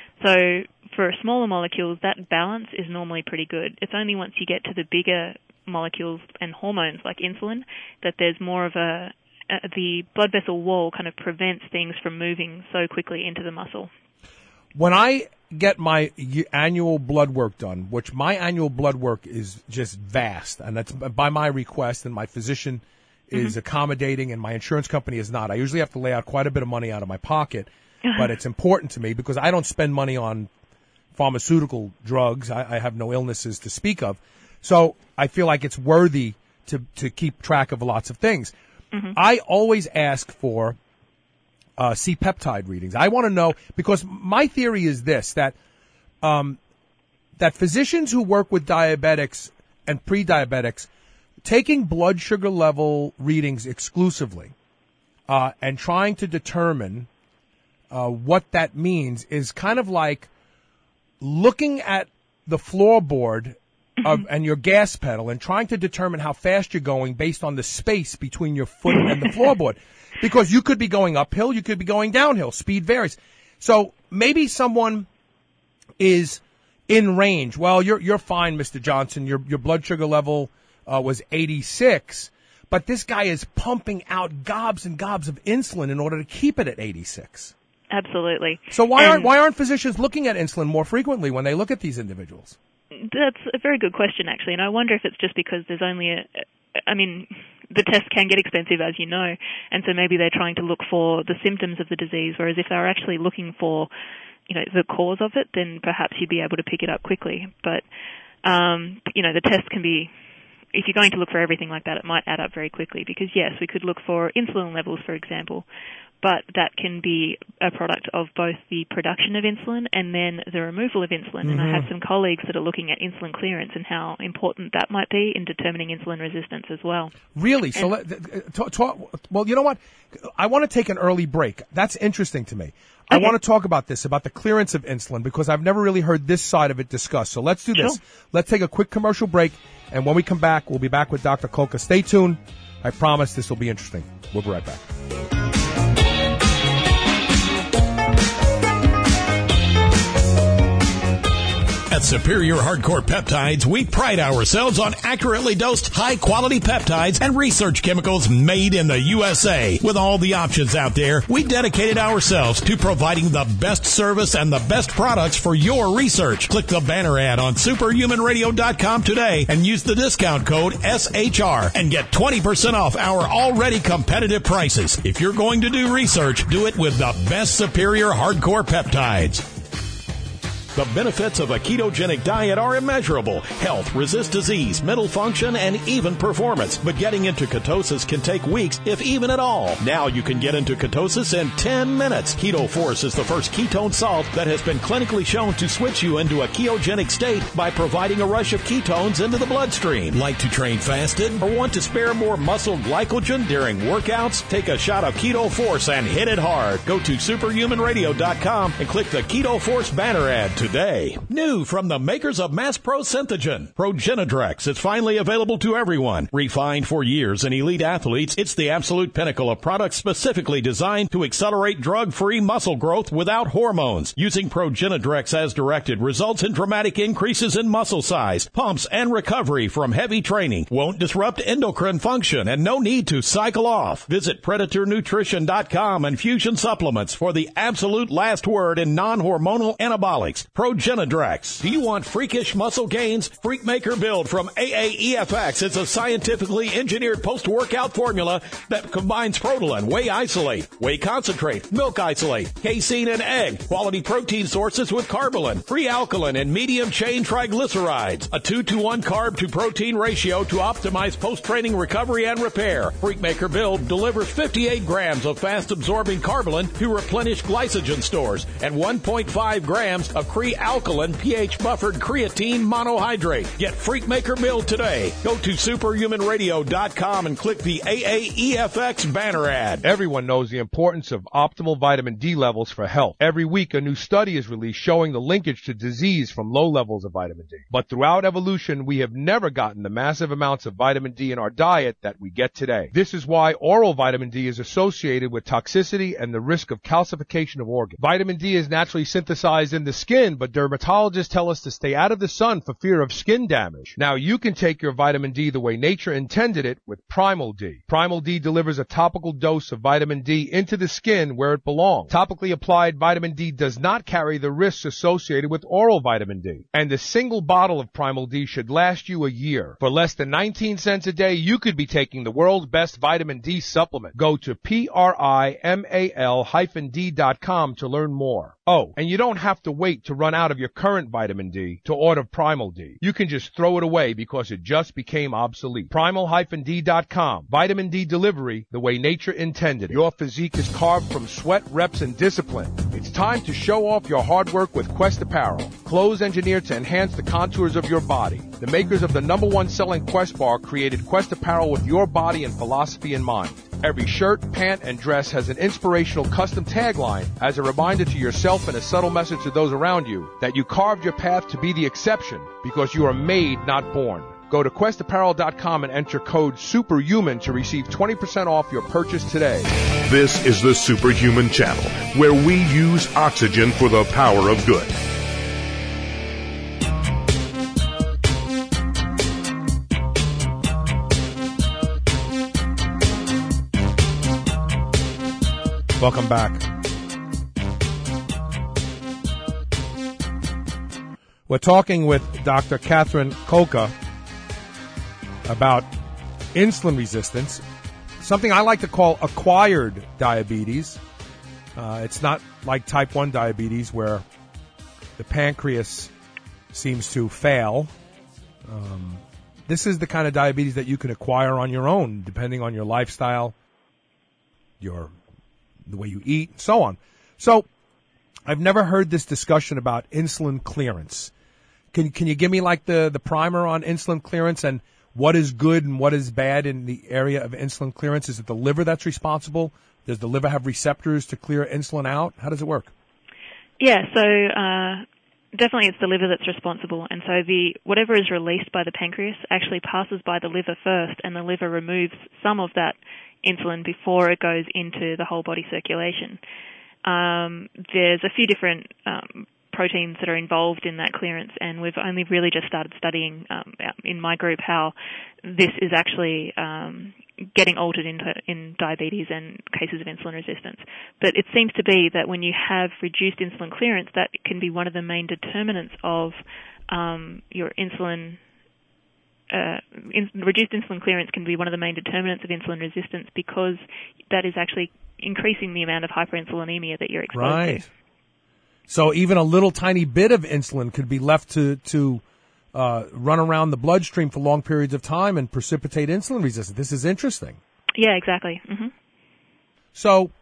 So for smaller molecules, that balance is normally pretty good. It's only once you get to the bigger molecules and hormones like insulin that there's more of a, a the blood vessel wall kind of prevents things from moving so quickly into the muscle. When I get my annual blood work done, which my annual blood work is just vast, and that's by my request, and my physician is mm-hmm. accommodating, and my insurance company is not. I usually have to lay out quite a bit of money out of my pocket, but it's important to me because I don't spend money on pharmaceutical drugs. I, I have no illnesses to speak of. So I feel like it's worthy to, to keep track of lots of things. Mm-hmm. I always ask for Uh, C-peptide readings. I want to know, because my theory is this, that um, that physicians who work with diabetics and pre-diabetics, taking blood sugar level readings exclusively uh, and trying to determine uh, what that means is kind of like looking at the floorboard of, and your gas pedal and trying to determine how fast you're going based on the space between your foot and the floorboard. Because you could be going uphill, you could be going downhill. Speed varies. So maybe someone is in range. Well, you're you're fine, Mister Johnson. Your your blood sugar level uh, was eighty-six, but this guy is pumping out gobs and gobs of insulin in order to keep it at eighty-six. Absolutely. So why and aren't why aren't physicians looking at insulin more frequently when they look at these individuals? That's a very good question, actually, and I wonder if it's just because there's only a, I mean, the tests can get expensive, as you know, and so maybe they're trying to look for the symptoms of the disease, whereas if they're actually looking for, you know, the cause of it, then perhaps you'd be able to pick it up quickly. But, um, you know, the test can be, if you're going to look for everything like that, it might add up very quickly, because, yes, we could look for insulin levels, for example, but that can be a product of both the production of insulin and then the removal of insulin. Mm-hmm. And I have some colleagues that are looking at insulin clearance and how important that might be in determining insulin resistance as well. Really? So, let, talk, talk, well, you know what? I want to take an early break. That's interesting to me. Okay. I want to talk about this, about the clearance of insulin, because I've never really heard this side of it discussed. So let's do this. Sure. Let's take a quick commercial break, and when we come back, we'll be back with Doctor Kolka. Stay tuned. I promise this will be interesting. We'll be right back. At Superior Hardcore Peptides, we pride ourselves on accurately dosed, high-quality peptides and research chemicals made in the U S A. With all the options out there, we dedicated ourselves to providing the best service and the best products for your research. Click the banner ad on superhuman radio dot com today and use the discount code S H R and get twenty percent off our already competitive prices. If you're going to do research, do it with the best Superior Hardcore Peptides. The benefits of a ketogenic diet are immeasurable. Health, resist disease, mental function, and even performance. But getting into ketosis can take weeks, if even at all. Now you can get into ketosis in ten minutes. Keto Force is the first ketone salt that has been clinically shown to switch you into a ketogenic state by providing a rush of ketones into the bloodstream. Like to train fasted or want to spare more muscle glycogen during workouts? Take a shot of Keto Force and hit it hard. Go to superhuman radio dot com and click the Keto Force banner ad today. New from the makers of Mass Pro Synthogen, Progenadrex is finally available to everyone. Refined for years in elite athletes, it's the absolute pinnacle of products specifically designed to accelerate drug-free muscle growth without hormones. Using Progenadrex as directed results in dramatic increases in muscle size, pumps, and recovery from heavy training. Won't disrupt endocrine function and no need to cycle off. Visit predator nutrition dot com and Fusion Supplements for the absolute last word in non-hormonal anabolics. Progenadrex. Do you want freakish muscle gains? Freakmaker Build from A A E F X is a scientifically engineered post-workout formula that combines Protalin, whey isolate, whey concentrate, milk isolate, casein, and egg, quality protein sources with carbolin, free alkaline, and medium-chain triglycerides. A two to one carb to protein ratio to optimize post-training recovery and repair. Freakmaker Build delivers fifty-eight grams of fast-absorbing carbolin to replenish glycogen stores and one point five grams of Cree-alkaline pH-buffered creatine monohydrate. Get Freakmaker Build today. Go to superhuman radio dot com and click the A A E F X banner ad. Everyone knows the importance of optimal vitamin D levels for health. Every week, a new study is released showing the linkage to disease from low levels of vitamin D. But throughout evolution, we have never gotten the massive amounts of vitamin D in our diet that we get today. This is why oral vitamin D is associated with toxicity and the risk of calcification of organs. Vitamin D is naturally synthesized in the skin, but dermatologists tell us to stay out of the sun for fear of skin damage. Now you can take your vitamin D the way nature intended it with Primal D. Primal D delivers a topical dose of vitamin D into the skin where it belongs. Topically applied vitamin D does not carry the risks associated with oral vitamin D. And a single bottle of Primal D should last you a year. For less than nineteen cents a day, you could be taking the world's best vitamin D supplement. Go to P R I M A L D dot com to learn more. Oh, and you don't have to wait to run out of your current vitamin D to order Primal D. You can just throw it away because it just became obsolete. Primal D dot com. Vitamin D delivery the way nature intended. Your physique is carved from sweat, reps, and discipline. It's time to show off your hard work with Quest Apparel. Clothes engineered to enhance the contours of your body. The makers of the number one selling Quest bar created Quest Apparel with your body and philosophy in mind. Every shirt, pant, and dress has an inspirational custom tagline as a reminder to yourself and a subtle message to those around you that you carved your path to be the exception because you are made, not born. Go to quest apparel dot com and enter code SUPERHUMAN to receive twenty percent off your purchase today. This is the Superhuman Channel, where we use oxygen for the power of good. Welcome back. We're talking with Doctor Catherine Koka about insulin resistance, something I like to call acquired diabetes. Uh, it's not like type one diabetes where the pancreas seems to fail. Um, this is the kind of diabetes that you can acquire on your own, depending on your lifestyle, your the way you eat, so on. So I've never heard this discussion about insulin clearance. Can can you give me like the, the primer on insulin clearance and what is good and what is bad in the area of insulin clearance? Is it the liver that's responsible? Does the liver have receptors to clear insulin out? How does it work? Yeah, so uh, definitely it's the liver that's responsible. And so the whatever is released by the pancreas actually passes by the liver first, and the liver removes some of that insulin before it goes into the whole body circulation. Um, there's a few different um, proteins that are involved in that clearance, and we've only really just started studying um, in my group how this is actually um, getting altered into, in diabetes and cases of insulin resistance. But it seems to be that when you have reduced insulin clearance, that can be one of the main determinants of um, your insulin Uh, in, reduced insulin clearance can be one of the main determinants of insulin resistance because that is actually increasing the amount of hyperinsulinemia that you're exposed right. to. So even a little tiny bit of insulin could be left to to uh, run around the bloodstream for long periods of time and precipitate insulin resistance. This is interesting. Yeah, exactly. Mm-hmm. So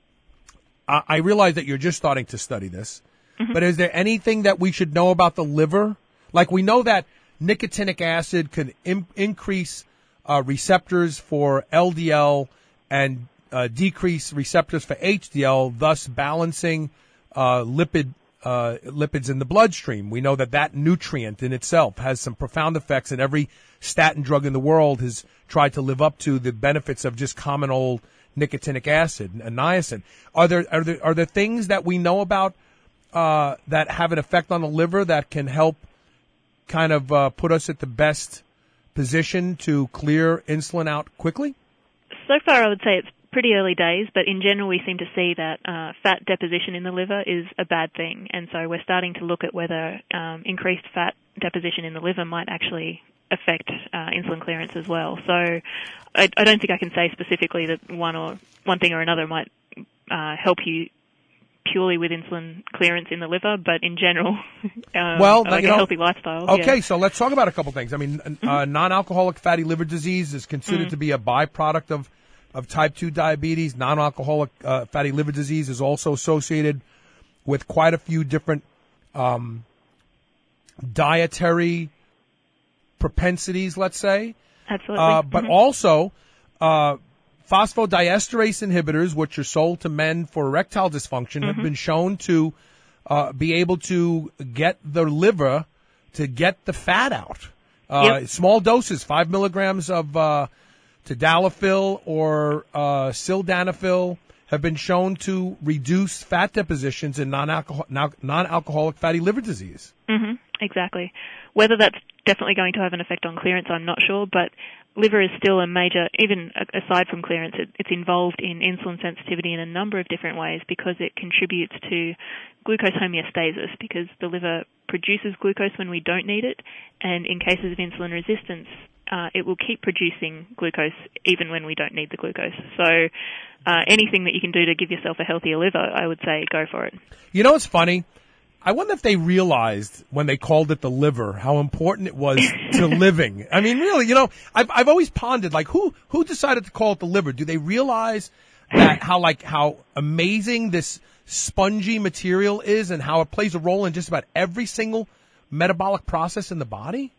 I, I realize that you're just starting to study this, mm-hmm. but is there anything that we should know about the liver? Like we know that nicotinic acid can im- increase uh, receptors for L D L and uh, decrease receptors for H D L, thus balancing uh, lipid uh, lipids in the bloodstream. We know that that nutrient in itself has some profound effects, and every statin drug in the world has tried to live up to the benefits of just common old nicotinic acid and niacin. Are there are there are there things that we know about uh, that have an effect on the liver that can help kind of uh, put us at the best position to clear insulin out quickly? So far, I would say it's pretty early days, but in general, we seem to see that uh, fat deposition in the liver is a bad thing, and so we're starting to look at whether um, increased fat deposition in the liver might actually affect uh, insulin clearance as well. So I, I don't think I can say specifically that one or one thing or another might uh, help you purely with insulin clearance in the liver, but in general, um, well, like you a know, healthy lifestyle. Okay, yeah. So let's talk about a couple things. I mean, mm-hmm. uh, non-alcoholic fatty liver disease is considered mm. to be a byproduct of, of type two diabetes. Non-alcoholic uh, fatty liver disease is also associated with quite a few different um, dietary propensities, let's say. Absolutely. Uh, but mm-hmm. also, uh, phosphodiesterase inhibitors, which are sold to men for erectile dysfunction, mm-hmm. have been shown to uh, be able to get the liver to get the fat out. Uh, yep. Small doses, five milligrams of uh, tadalafil or uh, sildenafil, have been shown to reduce fat depositions in non-alcohol- non-alcoholic fatty liver disease. Mm-hmm. Exactly. Whether that's definitely going to have an effect on clearance, I'm not sure, but liver is still a major, even aside from clearance, it, it's involved in insulin sensitivity in a number of different ways because it contributes to glucose homeostasis because the liver produces glucose when we don't need it, and in cases of insulin resistance, uh, it will keep producing glucose even when we don't need the glucose. So uh, anything that you can do to give yourself a healthier liver, I would say go for it. You know what's funny? I wonder if they realized when they called it the liver how important it was to living. I mean, really, you know, I've I've always pondered like who who decided to call it the liver? Do they realize that how like how amazing this spongy material is and how it plays a role in just about every single metabolic process in the body? That's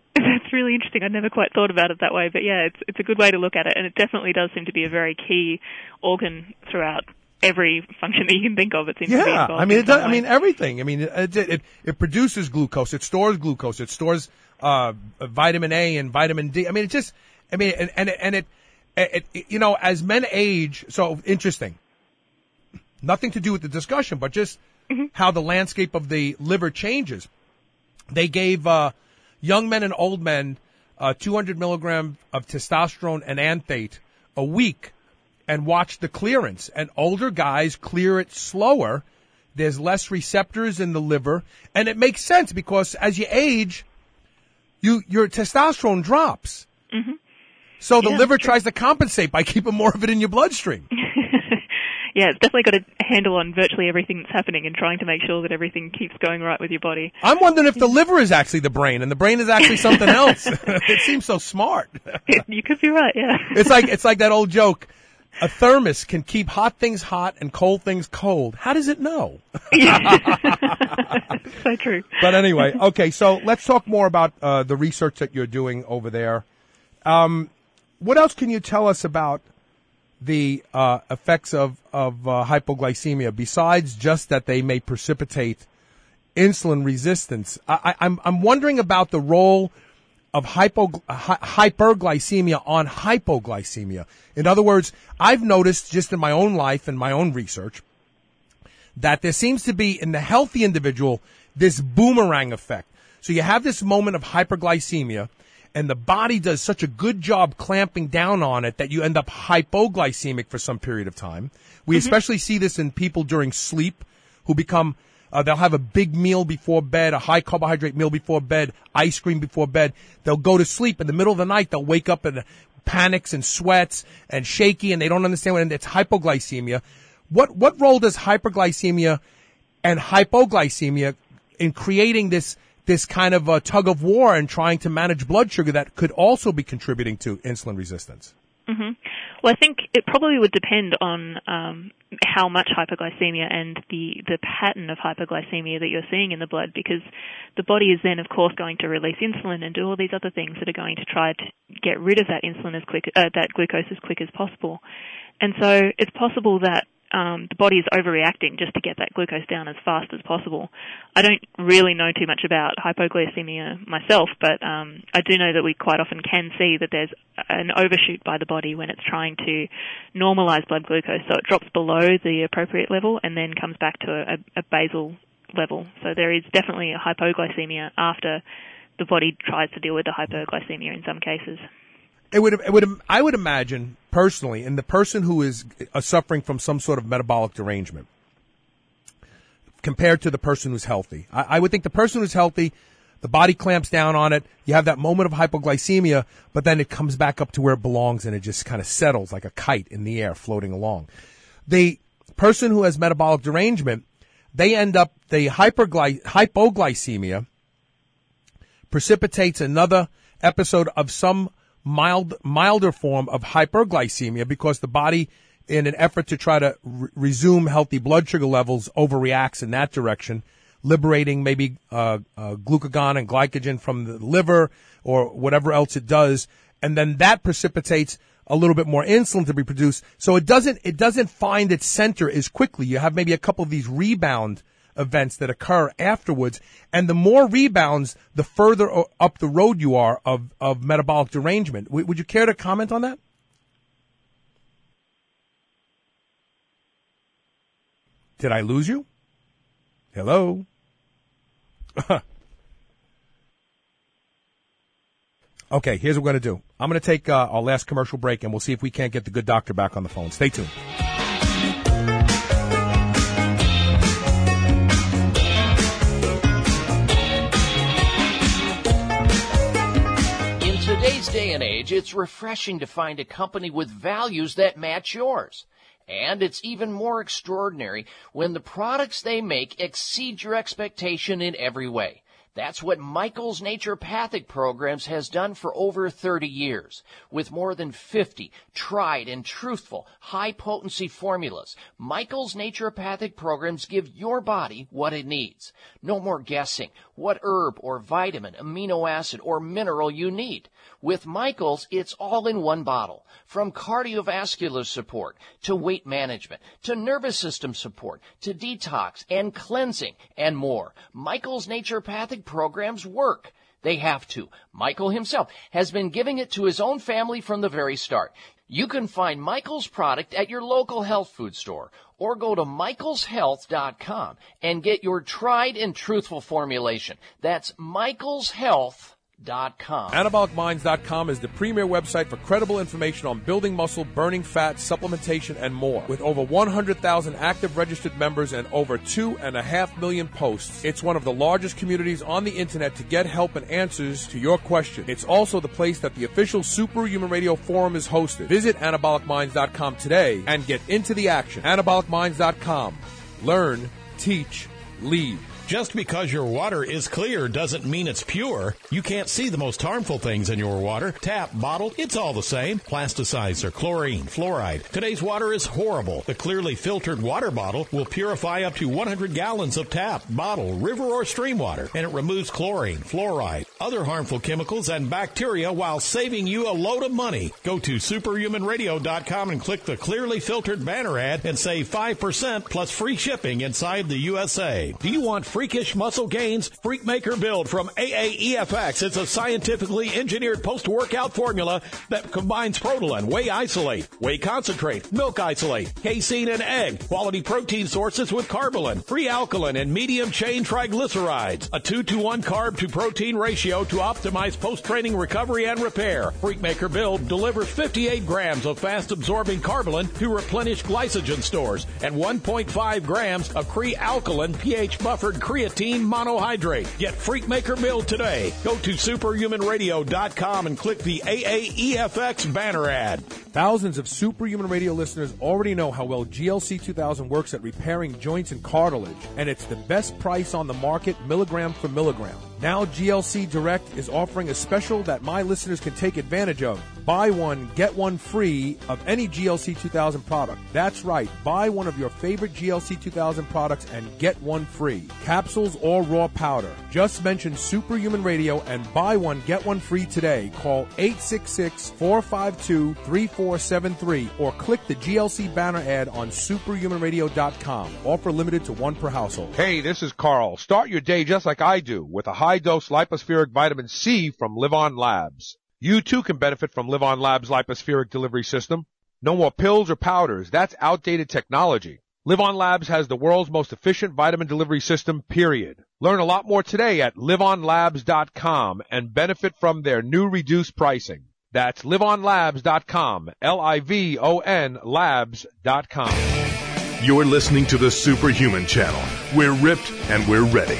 that's really interesting. I'd never quite thought about it that way, but yeah, it's it's a good way to look at it, and it definitely does seem to be a very key organ throughout every function that you can think of. It seems yeah, to be involved I mean, in it does, some I way. mean everything. I mean, it, it it it produces glucose, it stores glucose, it stores uh vitamin A and vitamin D. I mean, it just, I mean, and and, and it, it, it, you know, as men age, so interesting. Nothing to do with the discussion, but just mm-hmm. how the landscape of the liver changes. They gave uh, young men and old men uh, two hundred milligrams of testosterone and anthate a week and watched the clearance. And older guys clear it slower. There's less receptors in the liver. And it makes sense because as you age, you your testosterone drops. Mm-hmm. So the yeah, liver tries to compensate by keeping more of it in your bloodstream. Yeah, it's definitely got a handle on virtually everything that's happening and trying to make sure that everything keeps going right with your body. I'm wondering if the liver is actually the brain and the brain is actually something else. It seems so smart. You could be right, yeah. It's like it's like that old joke. A thermos can keep hot things hot and cold things cold. How does it know? So true. But anyway, okay, so let's talk more about uh, the research that you're doing over there. Um, what else can you tell us about the uh, effects of, of uh, hypoglycemia, besides just that they may precipitate insulin resistance? I, I, I'm, I'm wondering about the role of hypo, hy, hyperglycemia on hypoglycemia. In other words, I've noticed just in my own life and my own research that there seems to be in the healthy individual this boomerang effect. So you have this moment of hyperglycemia, and the body does such a good job clamping down on it that you end up hypoglycemic for some period of time. We mm-hmm. especially see this in people during sleep who become, uh, they'll have a big meal before bed, a high carbohydrate meal before bed, ice cream before bed. They'll go to sleep. In the middle of the night, they'll wake up and panics and sweats and shaky, and they don't understand what, and it's hypoglycemia. What, what role does hyperglycemia and hypoglycemia in creating this this kind of a tug of war and trying to manage blood sugar that could also be contributing to insulin resistance? Mm-hmm. Well, I think it probably would depend on um, how much hypoglycemia and the, the pattern of hypoglycemia that you're seeing in the blood, because the body is then, of course, going to release insulin and do all these other things that are going to try to get rid of that insulin as quick, uh, that glucose as quick as possible. And so it's possible that Um, the body is overreacting just to get that glucose down as fast as possible. I don't really know too much about hypoglycemia myself, but um, I do know that we quite often can see that there's an overshoot by the body when it's trying to normalize blood glucose. So it drops below the appropriate level and then comes back to a, a basal level. So there is definitely a hypoglycemia after the body tries to deal with the hyperglycemia in some cases. It would, it would, I would imagine personally, in the person who is uh, suffering from some sort of metabolic derangement, compared to the person who's healthy, I, I would think the person who's healthy, the body clamps down on it. You have that moment of hypoglycemia, but then it comes back up to where it belongs, and it just kind of settles like a kite in the air, floating along. The person who has metabolic derangement, they end up the hypergly, hypoglycemia precipitates another episode of some mild, milder form of hyperglycemia because the body, in an effort to try to re- resume healthy blood sugar levels, overreacts in that direction, liberating maybe uh, uh, glucagon and glycogen from the liver or whatever else it does, and then that precipitates a little bit more insulin to be produced. So it doesn't it doesn't find its center as quickly. You have maybe a couple of these rebound events that occur afterwards, and the more rebounds, the further up the road you are of, of metabolic derangement. W- would you care to comment on that? Did I lose you? Hello? Okay, here's what we're going to do. I'm going to take uh, our last commercial break, and we'll see if we can't get the good doctor back on the phone. Stay tuned. In today's day and age, it's refreshing to find a company with values that match yours. And it's even more extraordinary when the products they make exceed your expectation in every way. That's what Michael's Naturopathic Programs has done for over thirty years. With more than fifty tried and truthful, high-potency formulas, Michael's Naturopathic Programs give your body what it needs. No more guessing what herb or vitamin, amino acid, or mineral you need. With Michael's, it's all in one bottle. From cardiovascular support to weight management to nervous system support to detox and cleansing and more. Michael's Naturopathic Programs work. They have to. Michael himself has been giving it to his own family from the very start. You can find Michael's product at your local health food store or go to michaels health dot com and get your tried and truthful formulation. That's michaels health dot com. anabolic minds dot com is the premier website for credible information on building muscle, burning fat, supplementation, and more. With over one hundred thousand active registered members and over two and a half million posts, it's one of the largest communities on the internet to get help and answers to your questions. It's also the place that the official Superhuman Radio Forum is hosted. Visit anabolic minds dot com today and get into the action. anabolic minds dot com. Learn, teach, lead. Just because your water is clear doesn't mean it's pure. You can't see the most harmful things in your water. Tap, bottle, it's all the same. Plasticizer, chlorine, fluoride. Today's water is horrible. The clearly filtered water bottle will purify up to one hundred gallons of tap, bottle, river, or stream water, and it removes chlorine, fluoride, other harmful chemicals, and bacteria while saving you a load of money. Go to superhuman radio dot com and click the clearly filtered banner ad and save five percent plus free shipping inside the U S A. Do you want freakish muscle gains? Freakmaker Build from A A E F X. It's a scientifically engineered post-workout formula that combines Protolan, whey isolate, whey concentrate, milk isolate, casein, and egg, quality protein sources with Carbolin, free alkaline, and medium-chain triglycerides. A two to one carb to protein ratio to optimize post-training recovery and repair. Freakmaker Build delivers fifty-eight grams of fast-absorbing Carbolin to replenish glycogen stores and one point five grams of Cre-Alkaline pH-buffered creatine monohydrate. Get Freakmaker Build today. Go to superhuman radio dot com and click the A A E F X banner ad. Thousands of Superhuman Radio listeners already know how well G L C two thousand works at repairing joints and cartilage, and it's the best price on the market, milligram for milligram. Now G L C Direct is offering a special that my listeners can take advantage of. Buy one, get one free of any G L C two thousand product. That's right. Buy one of your favorite G L C two thousand products and get one free. Capsules or raw powder. Just mention Superhuman Radio and buy one, get one free today. Call eight six six, four five two, three four seven three or click the G L C banner ad on superhuman radio dot com. Offer limited to one per household. Hey, this is Carl. Start your day just like I do with a high-dose lipospheric vitamin C from Live On Labs. You too can benefit from Live On Labs' lipospheric delivery system. No more pills or powders. That's outdated technology. Live On Labs has the world's most efficient vitamin delivery system, period. Learn a lot more today at live on labs dot com and benefit from their new reduced pricing. That's live on labs dot com, L I V O N labs dot com. You're listening to the Superhuman Channel. We're ripped and we're ready.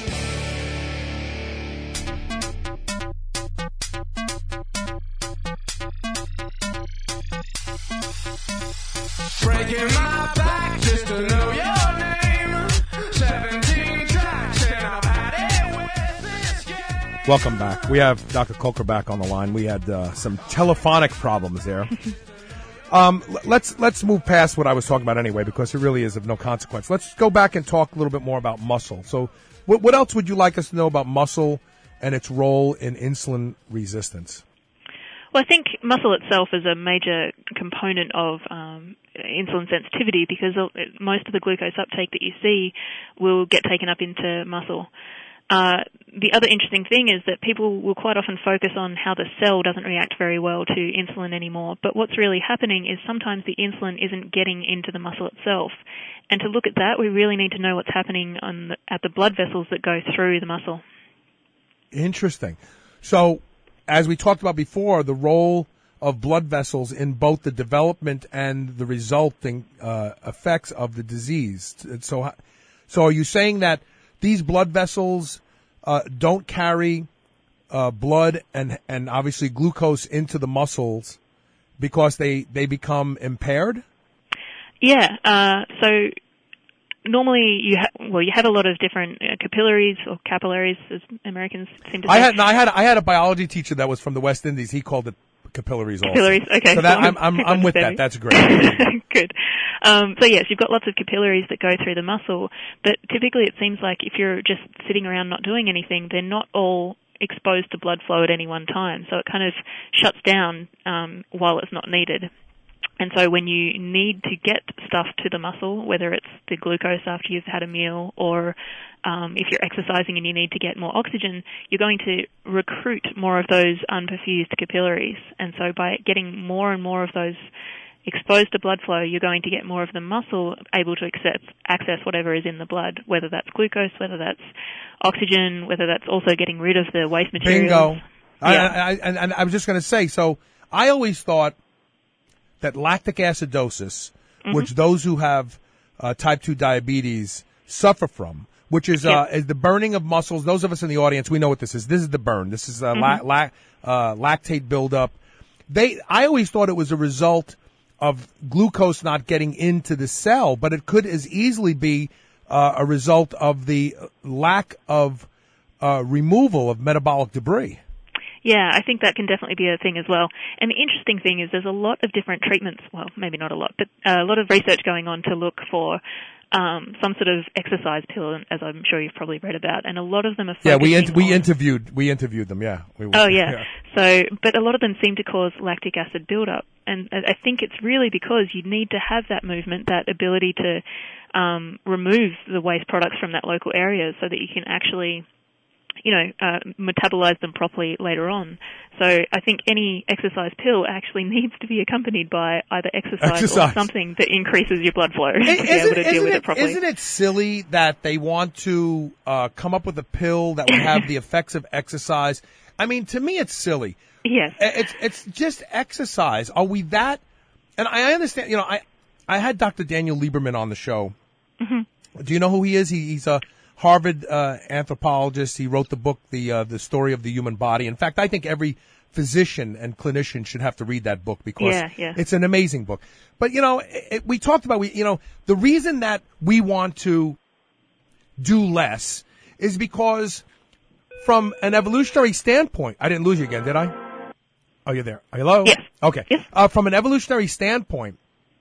Breaking my back just to know your name. seventeen tracks and I've had it with this game. Welcome back. We have Doctor Coker back on the line. We had uh, some telephonic problems there. um, let's let's move past what I was talking about anyway, because it really is of no consequence. Let's go back and talk a little bit more about muscle. So what, what else would you like us to know about muscle and its role in insulin resistance? Well, I think muscle itself is a major component of um, insulin sensitivity, because most of the glucose uptake that you see will get taken up into muscle. Uh, the other interesting thing is that people will quite often focus on how the cell doesn't react very well to insulin anymore, but what's really happening is sometimes the insulin isn't getting into the muscle itself. And to look at that, we really need to know what's happening on the, at the blood vessels that go through the muscle. Interesting. So, as we talked about before, the role of blood vessels in both the development and the resulting uh, effects of the disease. So, so are you saying that these blood vessels uh, don't carry uh, blood and and obviously glucose into the muscles because they, they become impaired? Yeah. Uh, so normally you ha- well, you have a lot of different uh, capillaries or capillaries, as Americans seem to say. I had no, I had I had a biology teacher that was from the West Indies. He called it capillaries. Capillaries, also. okay. So that so I'm I'm, I'm with that. That's great. Good. Um, so yes, you've got lots of capillaries that go through the muscle, but typically it seems like if you're just sitting around not doing anything, they're not all exposed to blood flow at any one time. So it kind of shuts down um, while it's not needed. And so when you need to get stuff to the muscle, whether it's the glucose after you've had a meal or um, if you're exercising and you need to get more oxygen, you're going to recruit more of those unperfused capillaries. And so by getting more and more of those exposed to blood flow, you're going to get more of the muscle able to access, access whatever is in the blood, whether that's glucose, whether that's oxygen, whether that's also getting rid of the waste materials. Bingo. Yeah. I, I, and, and I was just going to say, so I always thought that lactic acidosis, mm-hmm. which those who have uh, type two diabetes suffer from, which is, uh, is the burning of muscles. Those of us in the audience, we know what this is. This is the burn. This is uh, mm-hmm. la- la- uh, lactate buildup. They, I always thought it was a result of glucose not getting into the cell, but it could as easily be uh, a result of the lack of uh, removal of metabolic debris. Yeah, I think that can definitely be a thing as well. And the interesting thing is there's a lot of different treatments, well, maybe not a lot, but a lot of research going on to look for um, some sort of exercise pill, as I'm sure you've probably read about, and a lot of them are focusing Yeah, we, in- we on... interviewed we interviewed them, yeah. We, oh, yeah. yeah. So, but a lot of them seem to cause lactic acid buildup. And I think it's really because you need to have that movement, that ability to um, remove the waste products from that local area so that you can actually, you know, uh, metabolize them properly later on. So I think any exercise pill actually needs to be accompanied by either exercise, exercise. or something that increases your blood flow to be Isn't, able to deal with it, it properly. Isn't it silly that they want to uh, come up with a pill that would have the effects of exercise? I mean, to me, it's silly. Yes. It's it's just exercise. Are we that? And I understand, you know, I, I had Doctor Daniel Lieberman on the show. Mm-hmm. Do you know who he is? He, he's a Harvard uh, anthropologist. He wrote the book, The uh, the Story of the Human Body. In fact, I think every physician and clinician should have to read that book because yeah, yeah. it's an amazing book. But, you know, it, it, we talked about, we, you know, the reason that we want to do less is because from an evolutionary standpoint, I didn't lose you again, did I? Oh, you're there. Hello? Yes. Okay. Yes. Uh, from an evolutionary standpoint,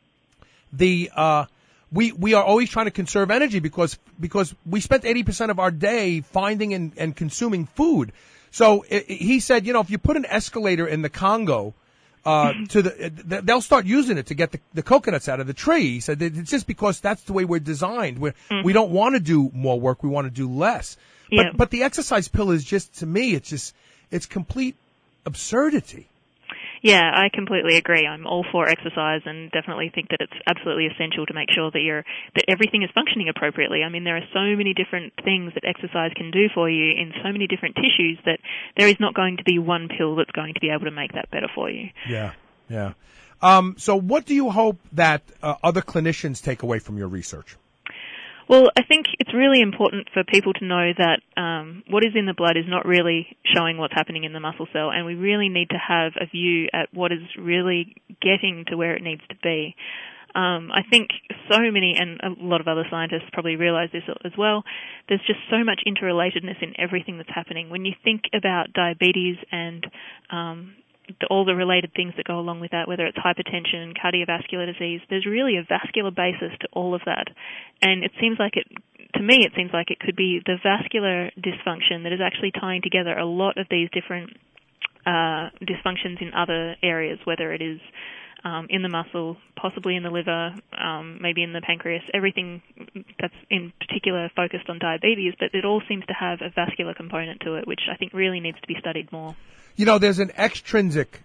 the, uh, we, we are always trying to conserve energy because, because we spent eighty percent of our day finding and, and consuming food. So it, it, he said, you know, if you put an escalator in the Congo, uh, to the, they'll start using it to get the, the coconuts out of the tree. He said it's just because that's the way we're designed. We're, mm-hmm. we don't want to do more work. We want to do less. Yeah. But, but the exercise pill is just, to me, it's just, it's complete absurdity. Yeah, I completely agree. I'm all for exercise and definitely think that it's absolutely essential to make sure that you're that everything is functioning appropriately. I mean, there are so many different things that exercise can do for you in so many different tissues that there is not going to be one pill that's going to be able to make that better for you. Yeah, yeah. Um, so what do you hope that uh, other clinicians take away from your research? Well, I think it's really important for people to know that um, what is in the blood is not really showing what's happening in the muscle cell, and we really need to have a view at what is really getting to where it needs to be. Um, I think so many, and a lot of other scientists probably realize this as well, there's just so much interrelatedness in everything that's happening. When you think about diabetes and um, the, all the related things that go along with that, whether it's hypertension, cardiovascular disease, there's really a vascular basis to all of that. And it seems like it, to me, it seems like it could be the vascular dysfunction that is actually tying together a lot of these different uh, dysfunctions in other areas, whether it is um, in the muscle, possibly in the liver, um, maybe in the pancreas, everything that's in particular focused on diabetes, but it all seems to have a vascular component to it, which I think really needs to be studied more. You know, there's an extrinsic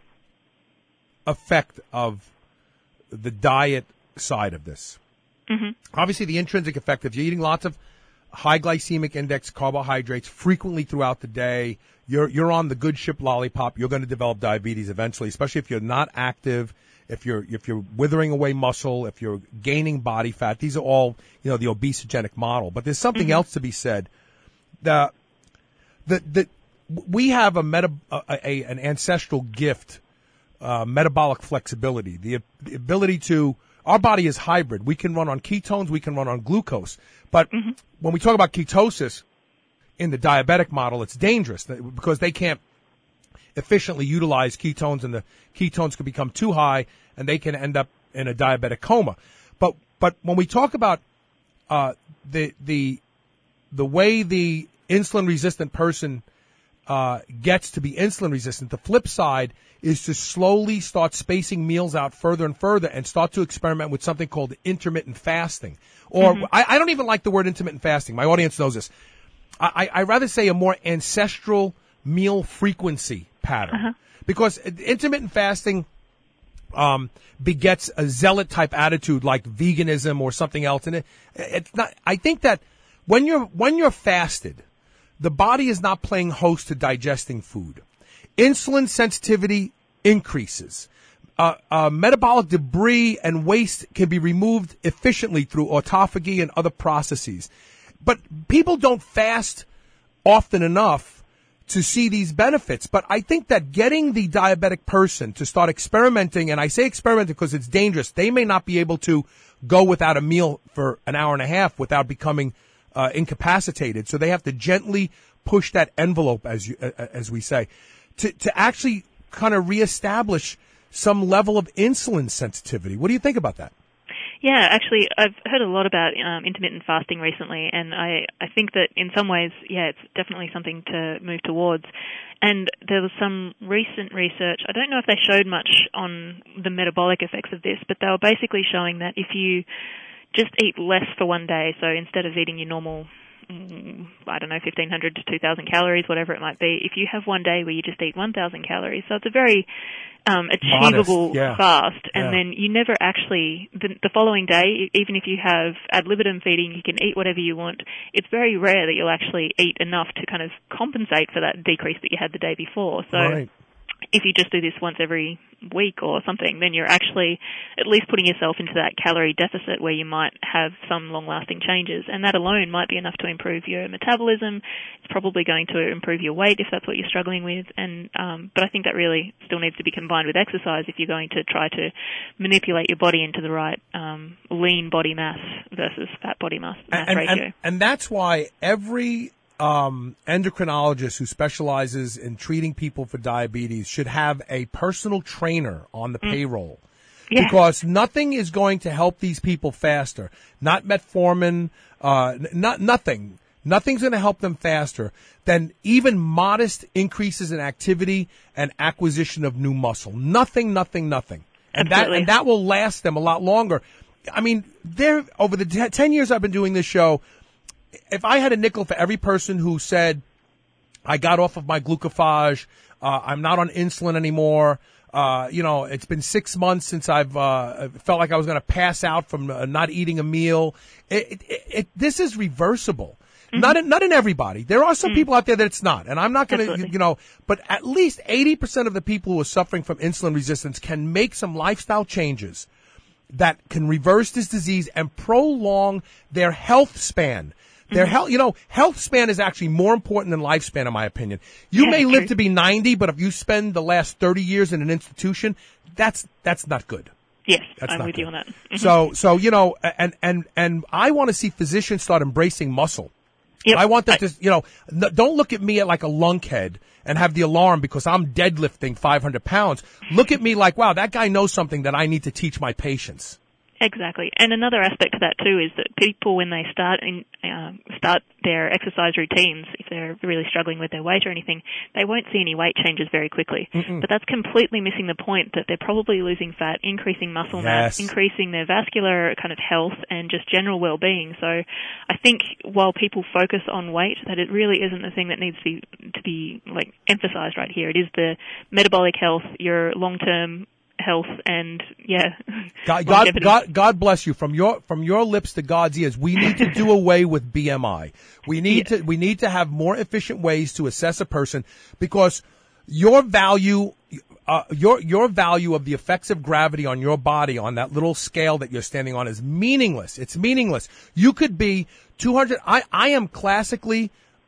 effect of the diet side of this. Mm-hmm. Obviously, the intrinsic effect, if you're eating lots of high glycemic index carbohydrates frequently throughout the day, you're you're on the good ship lollipop, you're going to develop diabetes eventually, especially if you're not active, if you're if you're withering away muscle, if you're gaining body fat. These are all, you know, the obesogenic model. But there's something mm-hmm. else to be said. The the the we have a meta a, a an ancestral gift, uh, metabolic flexibility, the, the ability to our body is hybrid. We can run on ketones, we can run on glucose. But mm-hmm. when we talk about ketosis in the diabetic model, it's dangerous because they can't efficiently utilize ketones, and the ketones can become too high and they can end up in a diabetic coma. But but when we talk about uh, the the the way the insulin resistant person uh, gets to be insulin resistant, the flip side is to slowly start spacing meals out further and further and start to experiment with something called intermittent fasting. Or mm-hmm. I, I don't even like the word intermittent fasting. My audience knows this. I, I rather say a more ancestral meal frequency pattern. Uh-huh. Because intermittent fasting um, begets a zealot type attitude like veganism or something else. And it, it's not. I think that when you're when you're fasted, the body is not playing host to digesting food. Insulin sensitivity increases. Uh, uh, metabolic debris and waste can be removed efficiently through autophagy and other processes. But people don't fast often enough to see these benefits. But I think that getting the diabetic person to start experimenting, and I say experimenting because it's dangerous, they may not be able to go without a meal for an hour and a half without becoming uh, incapacitated. So they have to gently push that envelope, as you, uh, as we say, to, to actually kind of reestablish some level of insulin sensitivity. What do you think about that? Yeah, actually, I've heard a lot about um, intermittent fasting recently, and I, I think that in some ways, yeah, it's definitely something to move towards. And there was some recent research, I don't know if they showed much on the metabolic effects of this, but they were basically showing that if you just eat less for one day, so instead of eating your normal, I don't know, fifteen hundred to two thousand calories, whatever it might be, if you have one day where you just eat one thousand calories, so it's a very um, achievable yeah. fast, and yeah. then you never actually, the, the following day, even if you have ad libitum feeding, you can eat whatever you want, it's very rare that you'll actually eat enough to kind of compensate for that decrease that you had the day before. So right. if you just do this once every week or something, then you're actually at least putting yourself into that calorie deficit where you might have some long-lasting changes, and that alone might be enough to improve your metabolism. It's probably going to improve your weight if that's what you're struggling with, and um, but I think that really still needs to be combined with exercise if you're going to try to manipulate your body into the right um, lean body mass versus fat body mass, mass and, ratio. And, and that's why every Um, endocrinologist who specializes in treating people for diabetes should have a personal trainer on the mm. payroll. Yeah. Because nothing is going to help these people faster. Not metformin, uh, not, nothing. Nothing's going to help them faster than even modest increases in activity and acquisition of new muscle. Nothing, nothing, nothing. And that, and that will last them a lot longer. I mean, there, over the t- ten years I've been doing this show, if I had a nickel for every person who said, I got off of my glucophage, uh, I'm not on insulin anymore, uh, you know, it's been six months since I've uh, felt like I was going to pass out from uh, not eating a meal, it, it, it, this is reversible. Mm-hmm. Not in, not in everybody. There are some mm-hmm. people out there that it's not, and I'm not going to, you know, but at least eighty percent of the people who are suffering from insulin resistance can make some lifestyle changes that can reverse this disease and prolong their health span. Their mm-hmm. health, you know, health span is actually more important than lifespan, in my opinion. You yeah, may live true. to be ninety, but if you spend the last thirty years in an institution, that's that's not good. Yes, that's I'm not with good. you on that. Mm-hmm. So, so you know, and and and I want to see physicians start embracing muscle. Yep. I want them to, you know, n- don't look at me like a lunkhead and have the alarm because I'm deadlifting five hundred pounds. Look at me like, wow, that guy knows something that I need to teach my patients. Exactly. And another aspect to that too is that people, when they start in, uh, start their exercise routines, if they're really struggling with their weight or anything, they won't see any weight changes very quickly. Mm-mm. But that's completely missing the point that they're probably losing fat, increasing muscle yes. mass, increasing their vascular kind of health and just general well-being. So I think while people focus on weight, that it really isn't the thing that needs to be, to be like emphasized right here. It is the metabolic health, your long-term health, and yeah. God, God, God, God bless you. From your from your lips to God's ears, we need to do away with B M I. We need yeah. to we need to have more efficient ways to assess a person, because your value, uh, your your value of the effects of gravity on your body on that little scale that you're standing on is meaningless. It's meaningless. You could be two hundred. I I am classically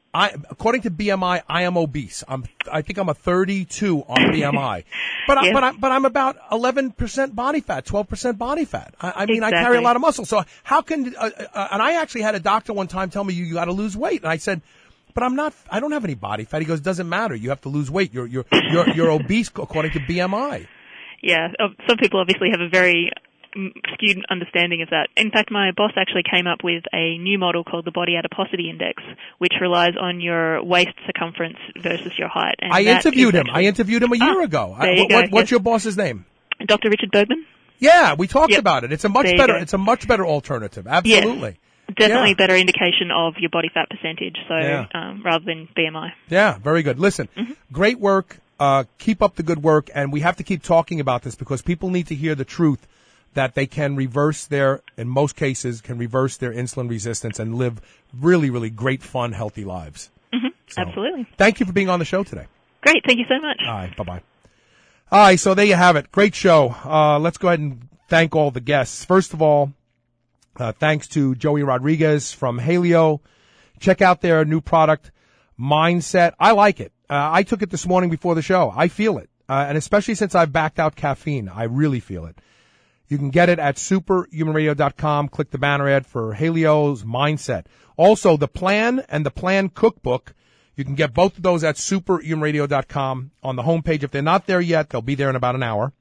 I, according to B M I, I am obese. I'm, I think I'm a thirty-two on B M I, but I, Yes. but I, but I'm about eleven percent body fat, twelve percent body fat. I, I mean, I carry a Exactly. lot of muscle. So how can? Uh, uh, and I actually had a doctor one time tell me you, you got to lose weight, and I said, but I'm not. I don't have any body fat. He goes, doesn't matter. You have to lose weight. You're you're you're you're obese according to B M I. Yeah, uh, some people obviously have a very mm, skewed understanding of that. In fact, my boss actually came up with a new model called the Body Adiposity Index, which relies on your waist circumference versus your height. And I that interviewed is him. I actually- interviewed him a year Ah, ago. there I, you what, go, what- what's yes. your boss's name? Doctor Richard Bergman? Yeah, we talked Yep. about it. It's a much There you better. go. It's a much better alternative. Absolutely. Definitely Yeah. a better indication of your body fat percentage, so Yeah. um, rather than B M I. Yeah, very good. Listen, Mm-hmm. great work. Uh, keep up the good work, and we have to keep talking about this because people need to hear the truth that they can reverse their, in most cases, can reverse their insulin resistance and live really, really great, fun, healthy lives. Mm-hmm. So, Absolutely. Thank you for being on the show today. Great. Thank you so much. All right, bye-bye. All right, so there you have it. Great show. Uh, let's go ahead and thank all the guests. First of all, uh, thanks to Joey Rodriguez from Haleo. Check out their new product, Mindset. I like it. Uh, I took it this morning before the show. I feel it. Uh, and especially since I've backed out caffeine, I really feel it. You can get it at superhuman radio dot com. Click the banner ad for Haleo's Mindset. Also, the Plan and the Plan Cookbook. You can get both of those at superhuman radio dot com on the homepage. If they're not there yet, they'll be there in about an hour.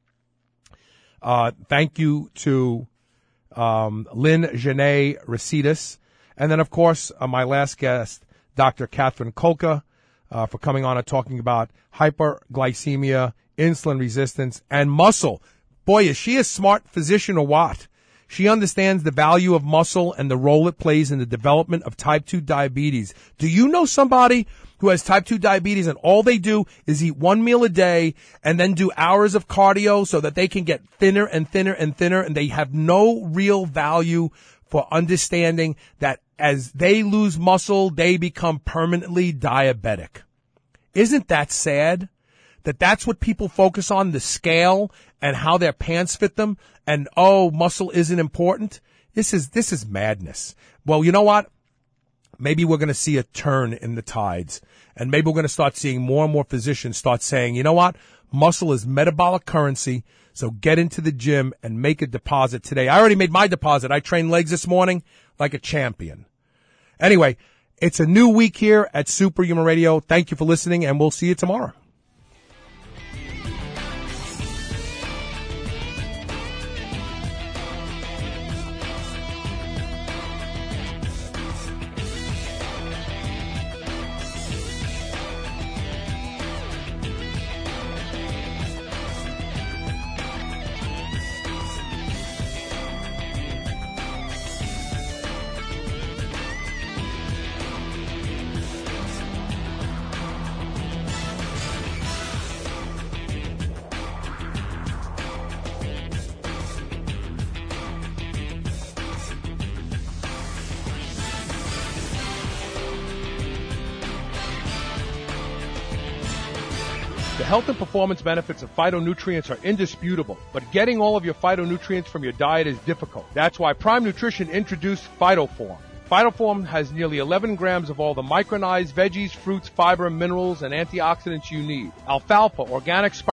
Uh, thank you to um, Lynn Janae Recitas. And then, of course, uh, my last guest, Doctor Catherine Kolka, uh, for coming on and talking about hyperglycemia, insulin resistance, and muscle. Boy, is she a smart physician or what? She understands the value of muscle and the role it plays in the development of type two diabetes. Do you know somebody who has type two diabetes and all they do is eat one meal a day and then do hours of cardio so that they can get thinner and thinner and thinner, and they have no real value for understanding that as they lose muscle, they become permanently diabetic? Isn't that sad? That that's what people focus on, the scale and how their pants fit them, and oh, muscle isn't important. This is this is madness. Well, you know what? Maybe we're going to see a turn in the tides, and maybe we're going to start seeing more and more physicians start saying, you know what? Muscle is metabolic currency, so get into the gym and make a deposit today. I already made my deposit. I trained legs this morning like a champion. Anyway, it's a new week here at Superhuman Radio. Thank you for listening, and we'll see you tomorrow. The health and performance benefits of phytonutrients are indisputable, but getting all of your phytonutrients from your diet is difficult. That's why Prime Nutrition introduced PhytoForm. PhytoForm has nearly eleven grams of all the micronized veggies, fruits, fiber, minerals, and antioxidants you need. Alfalfa, organic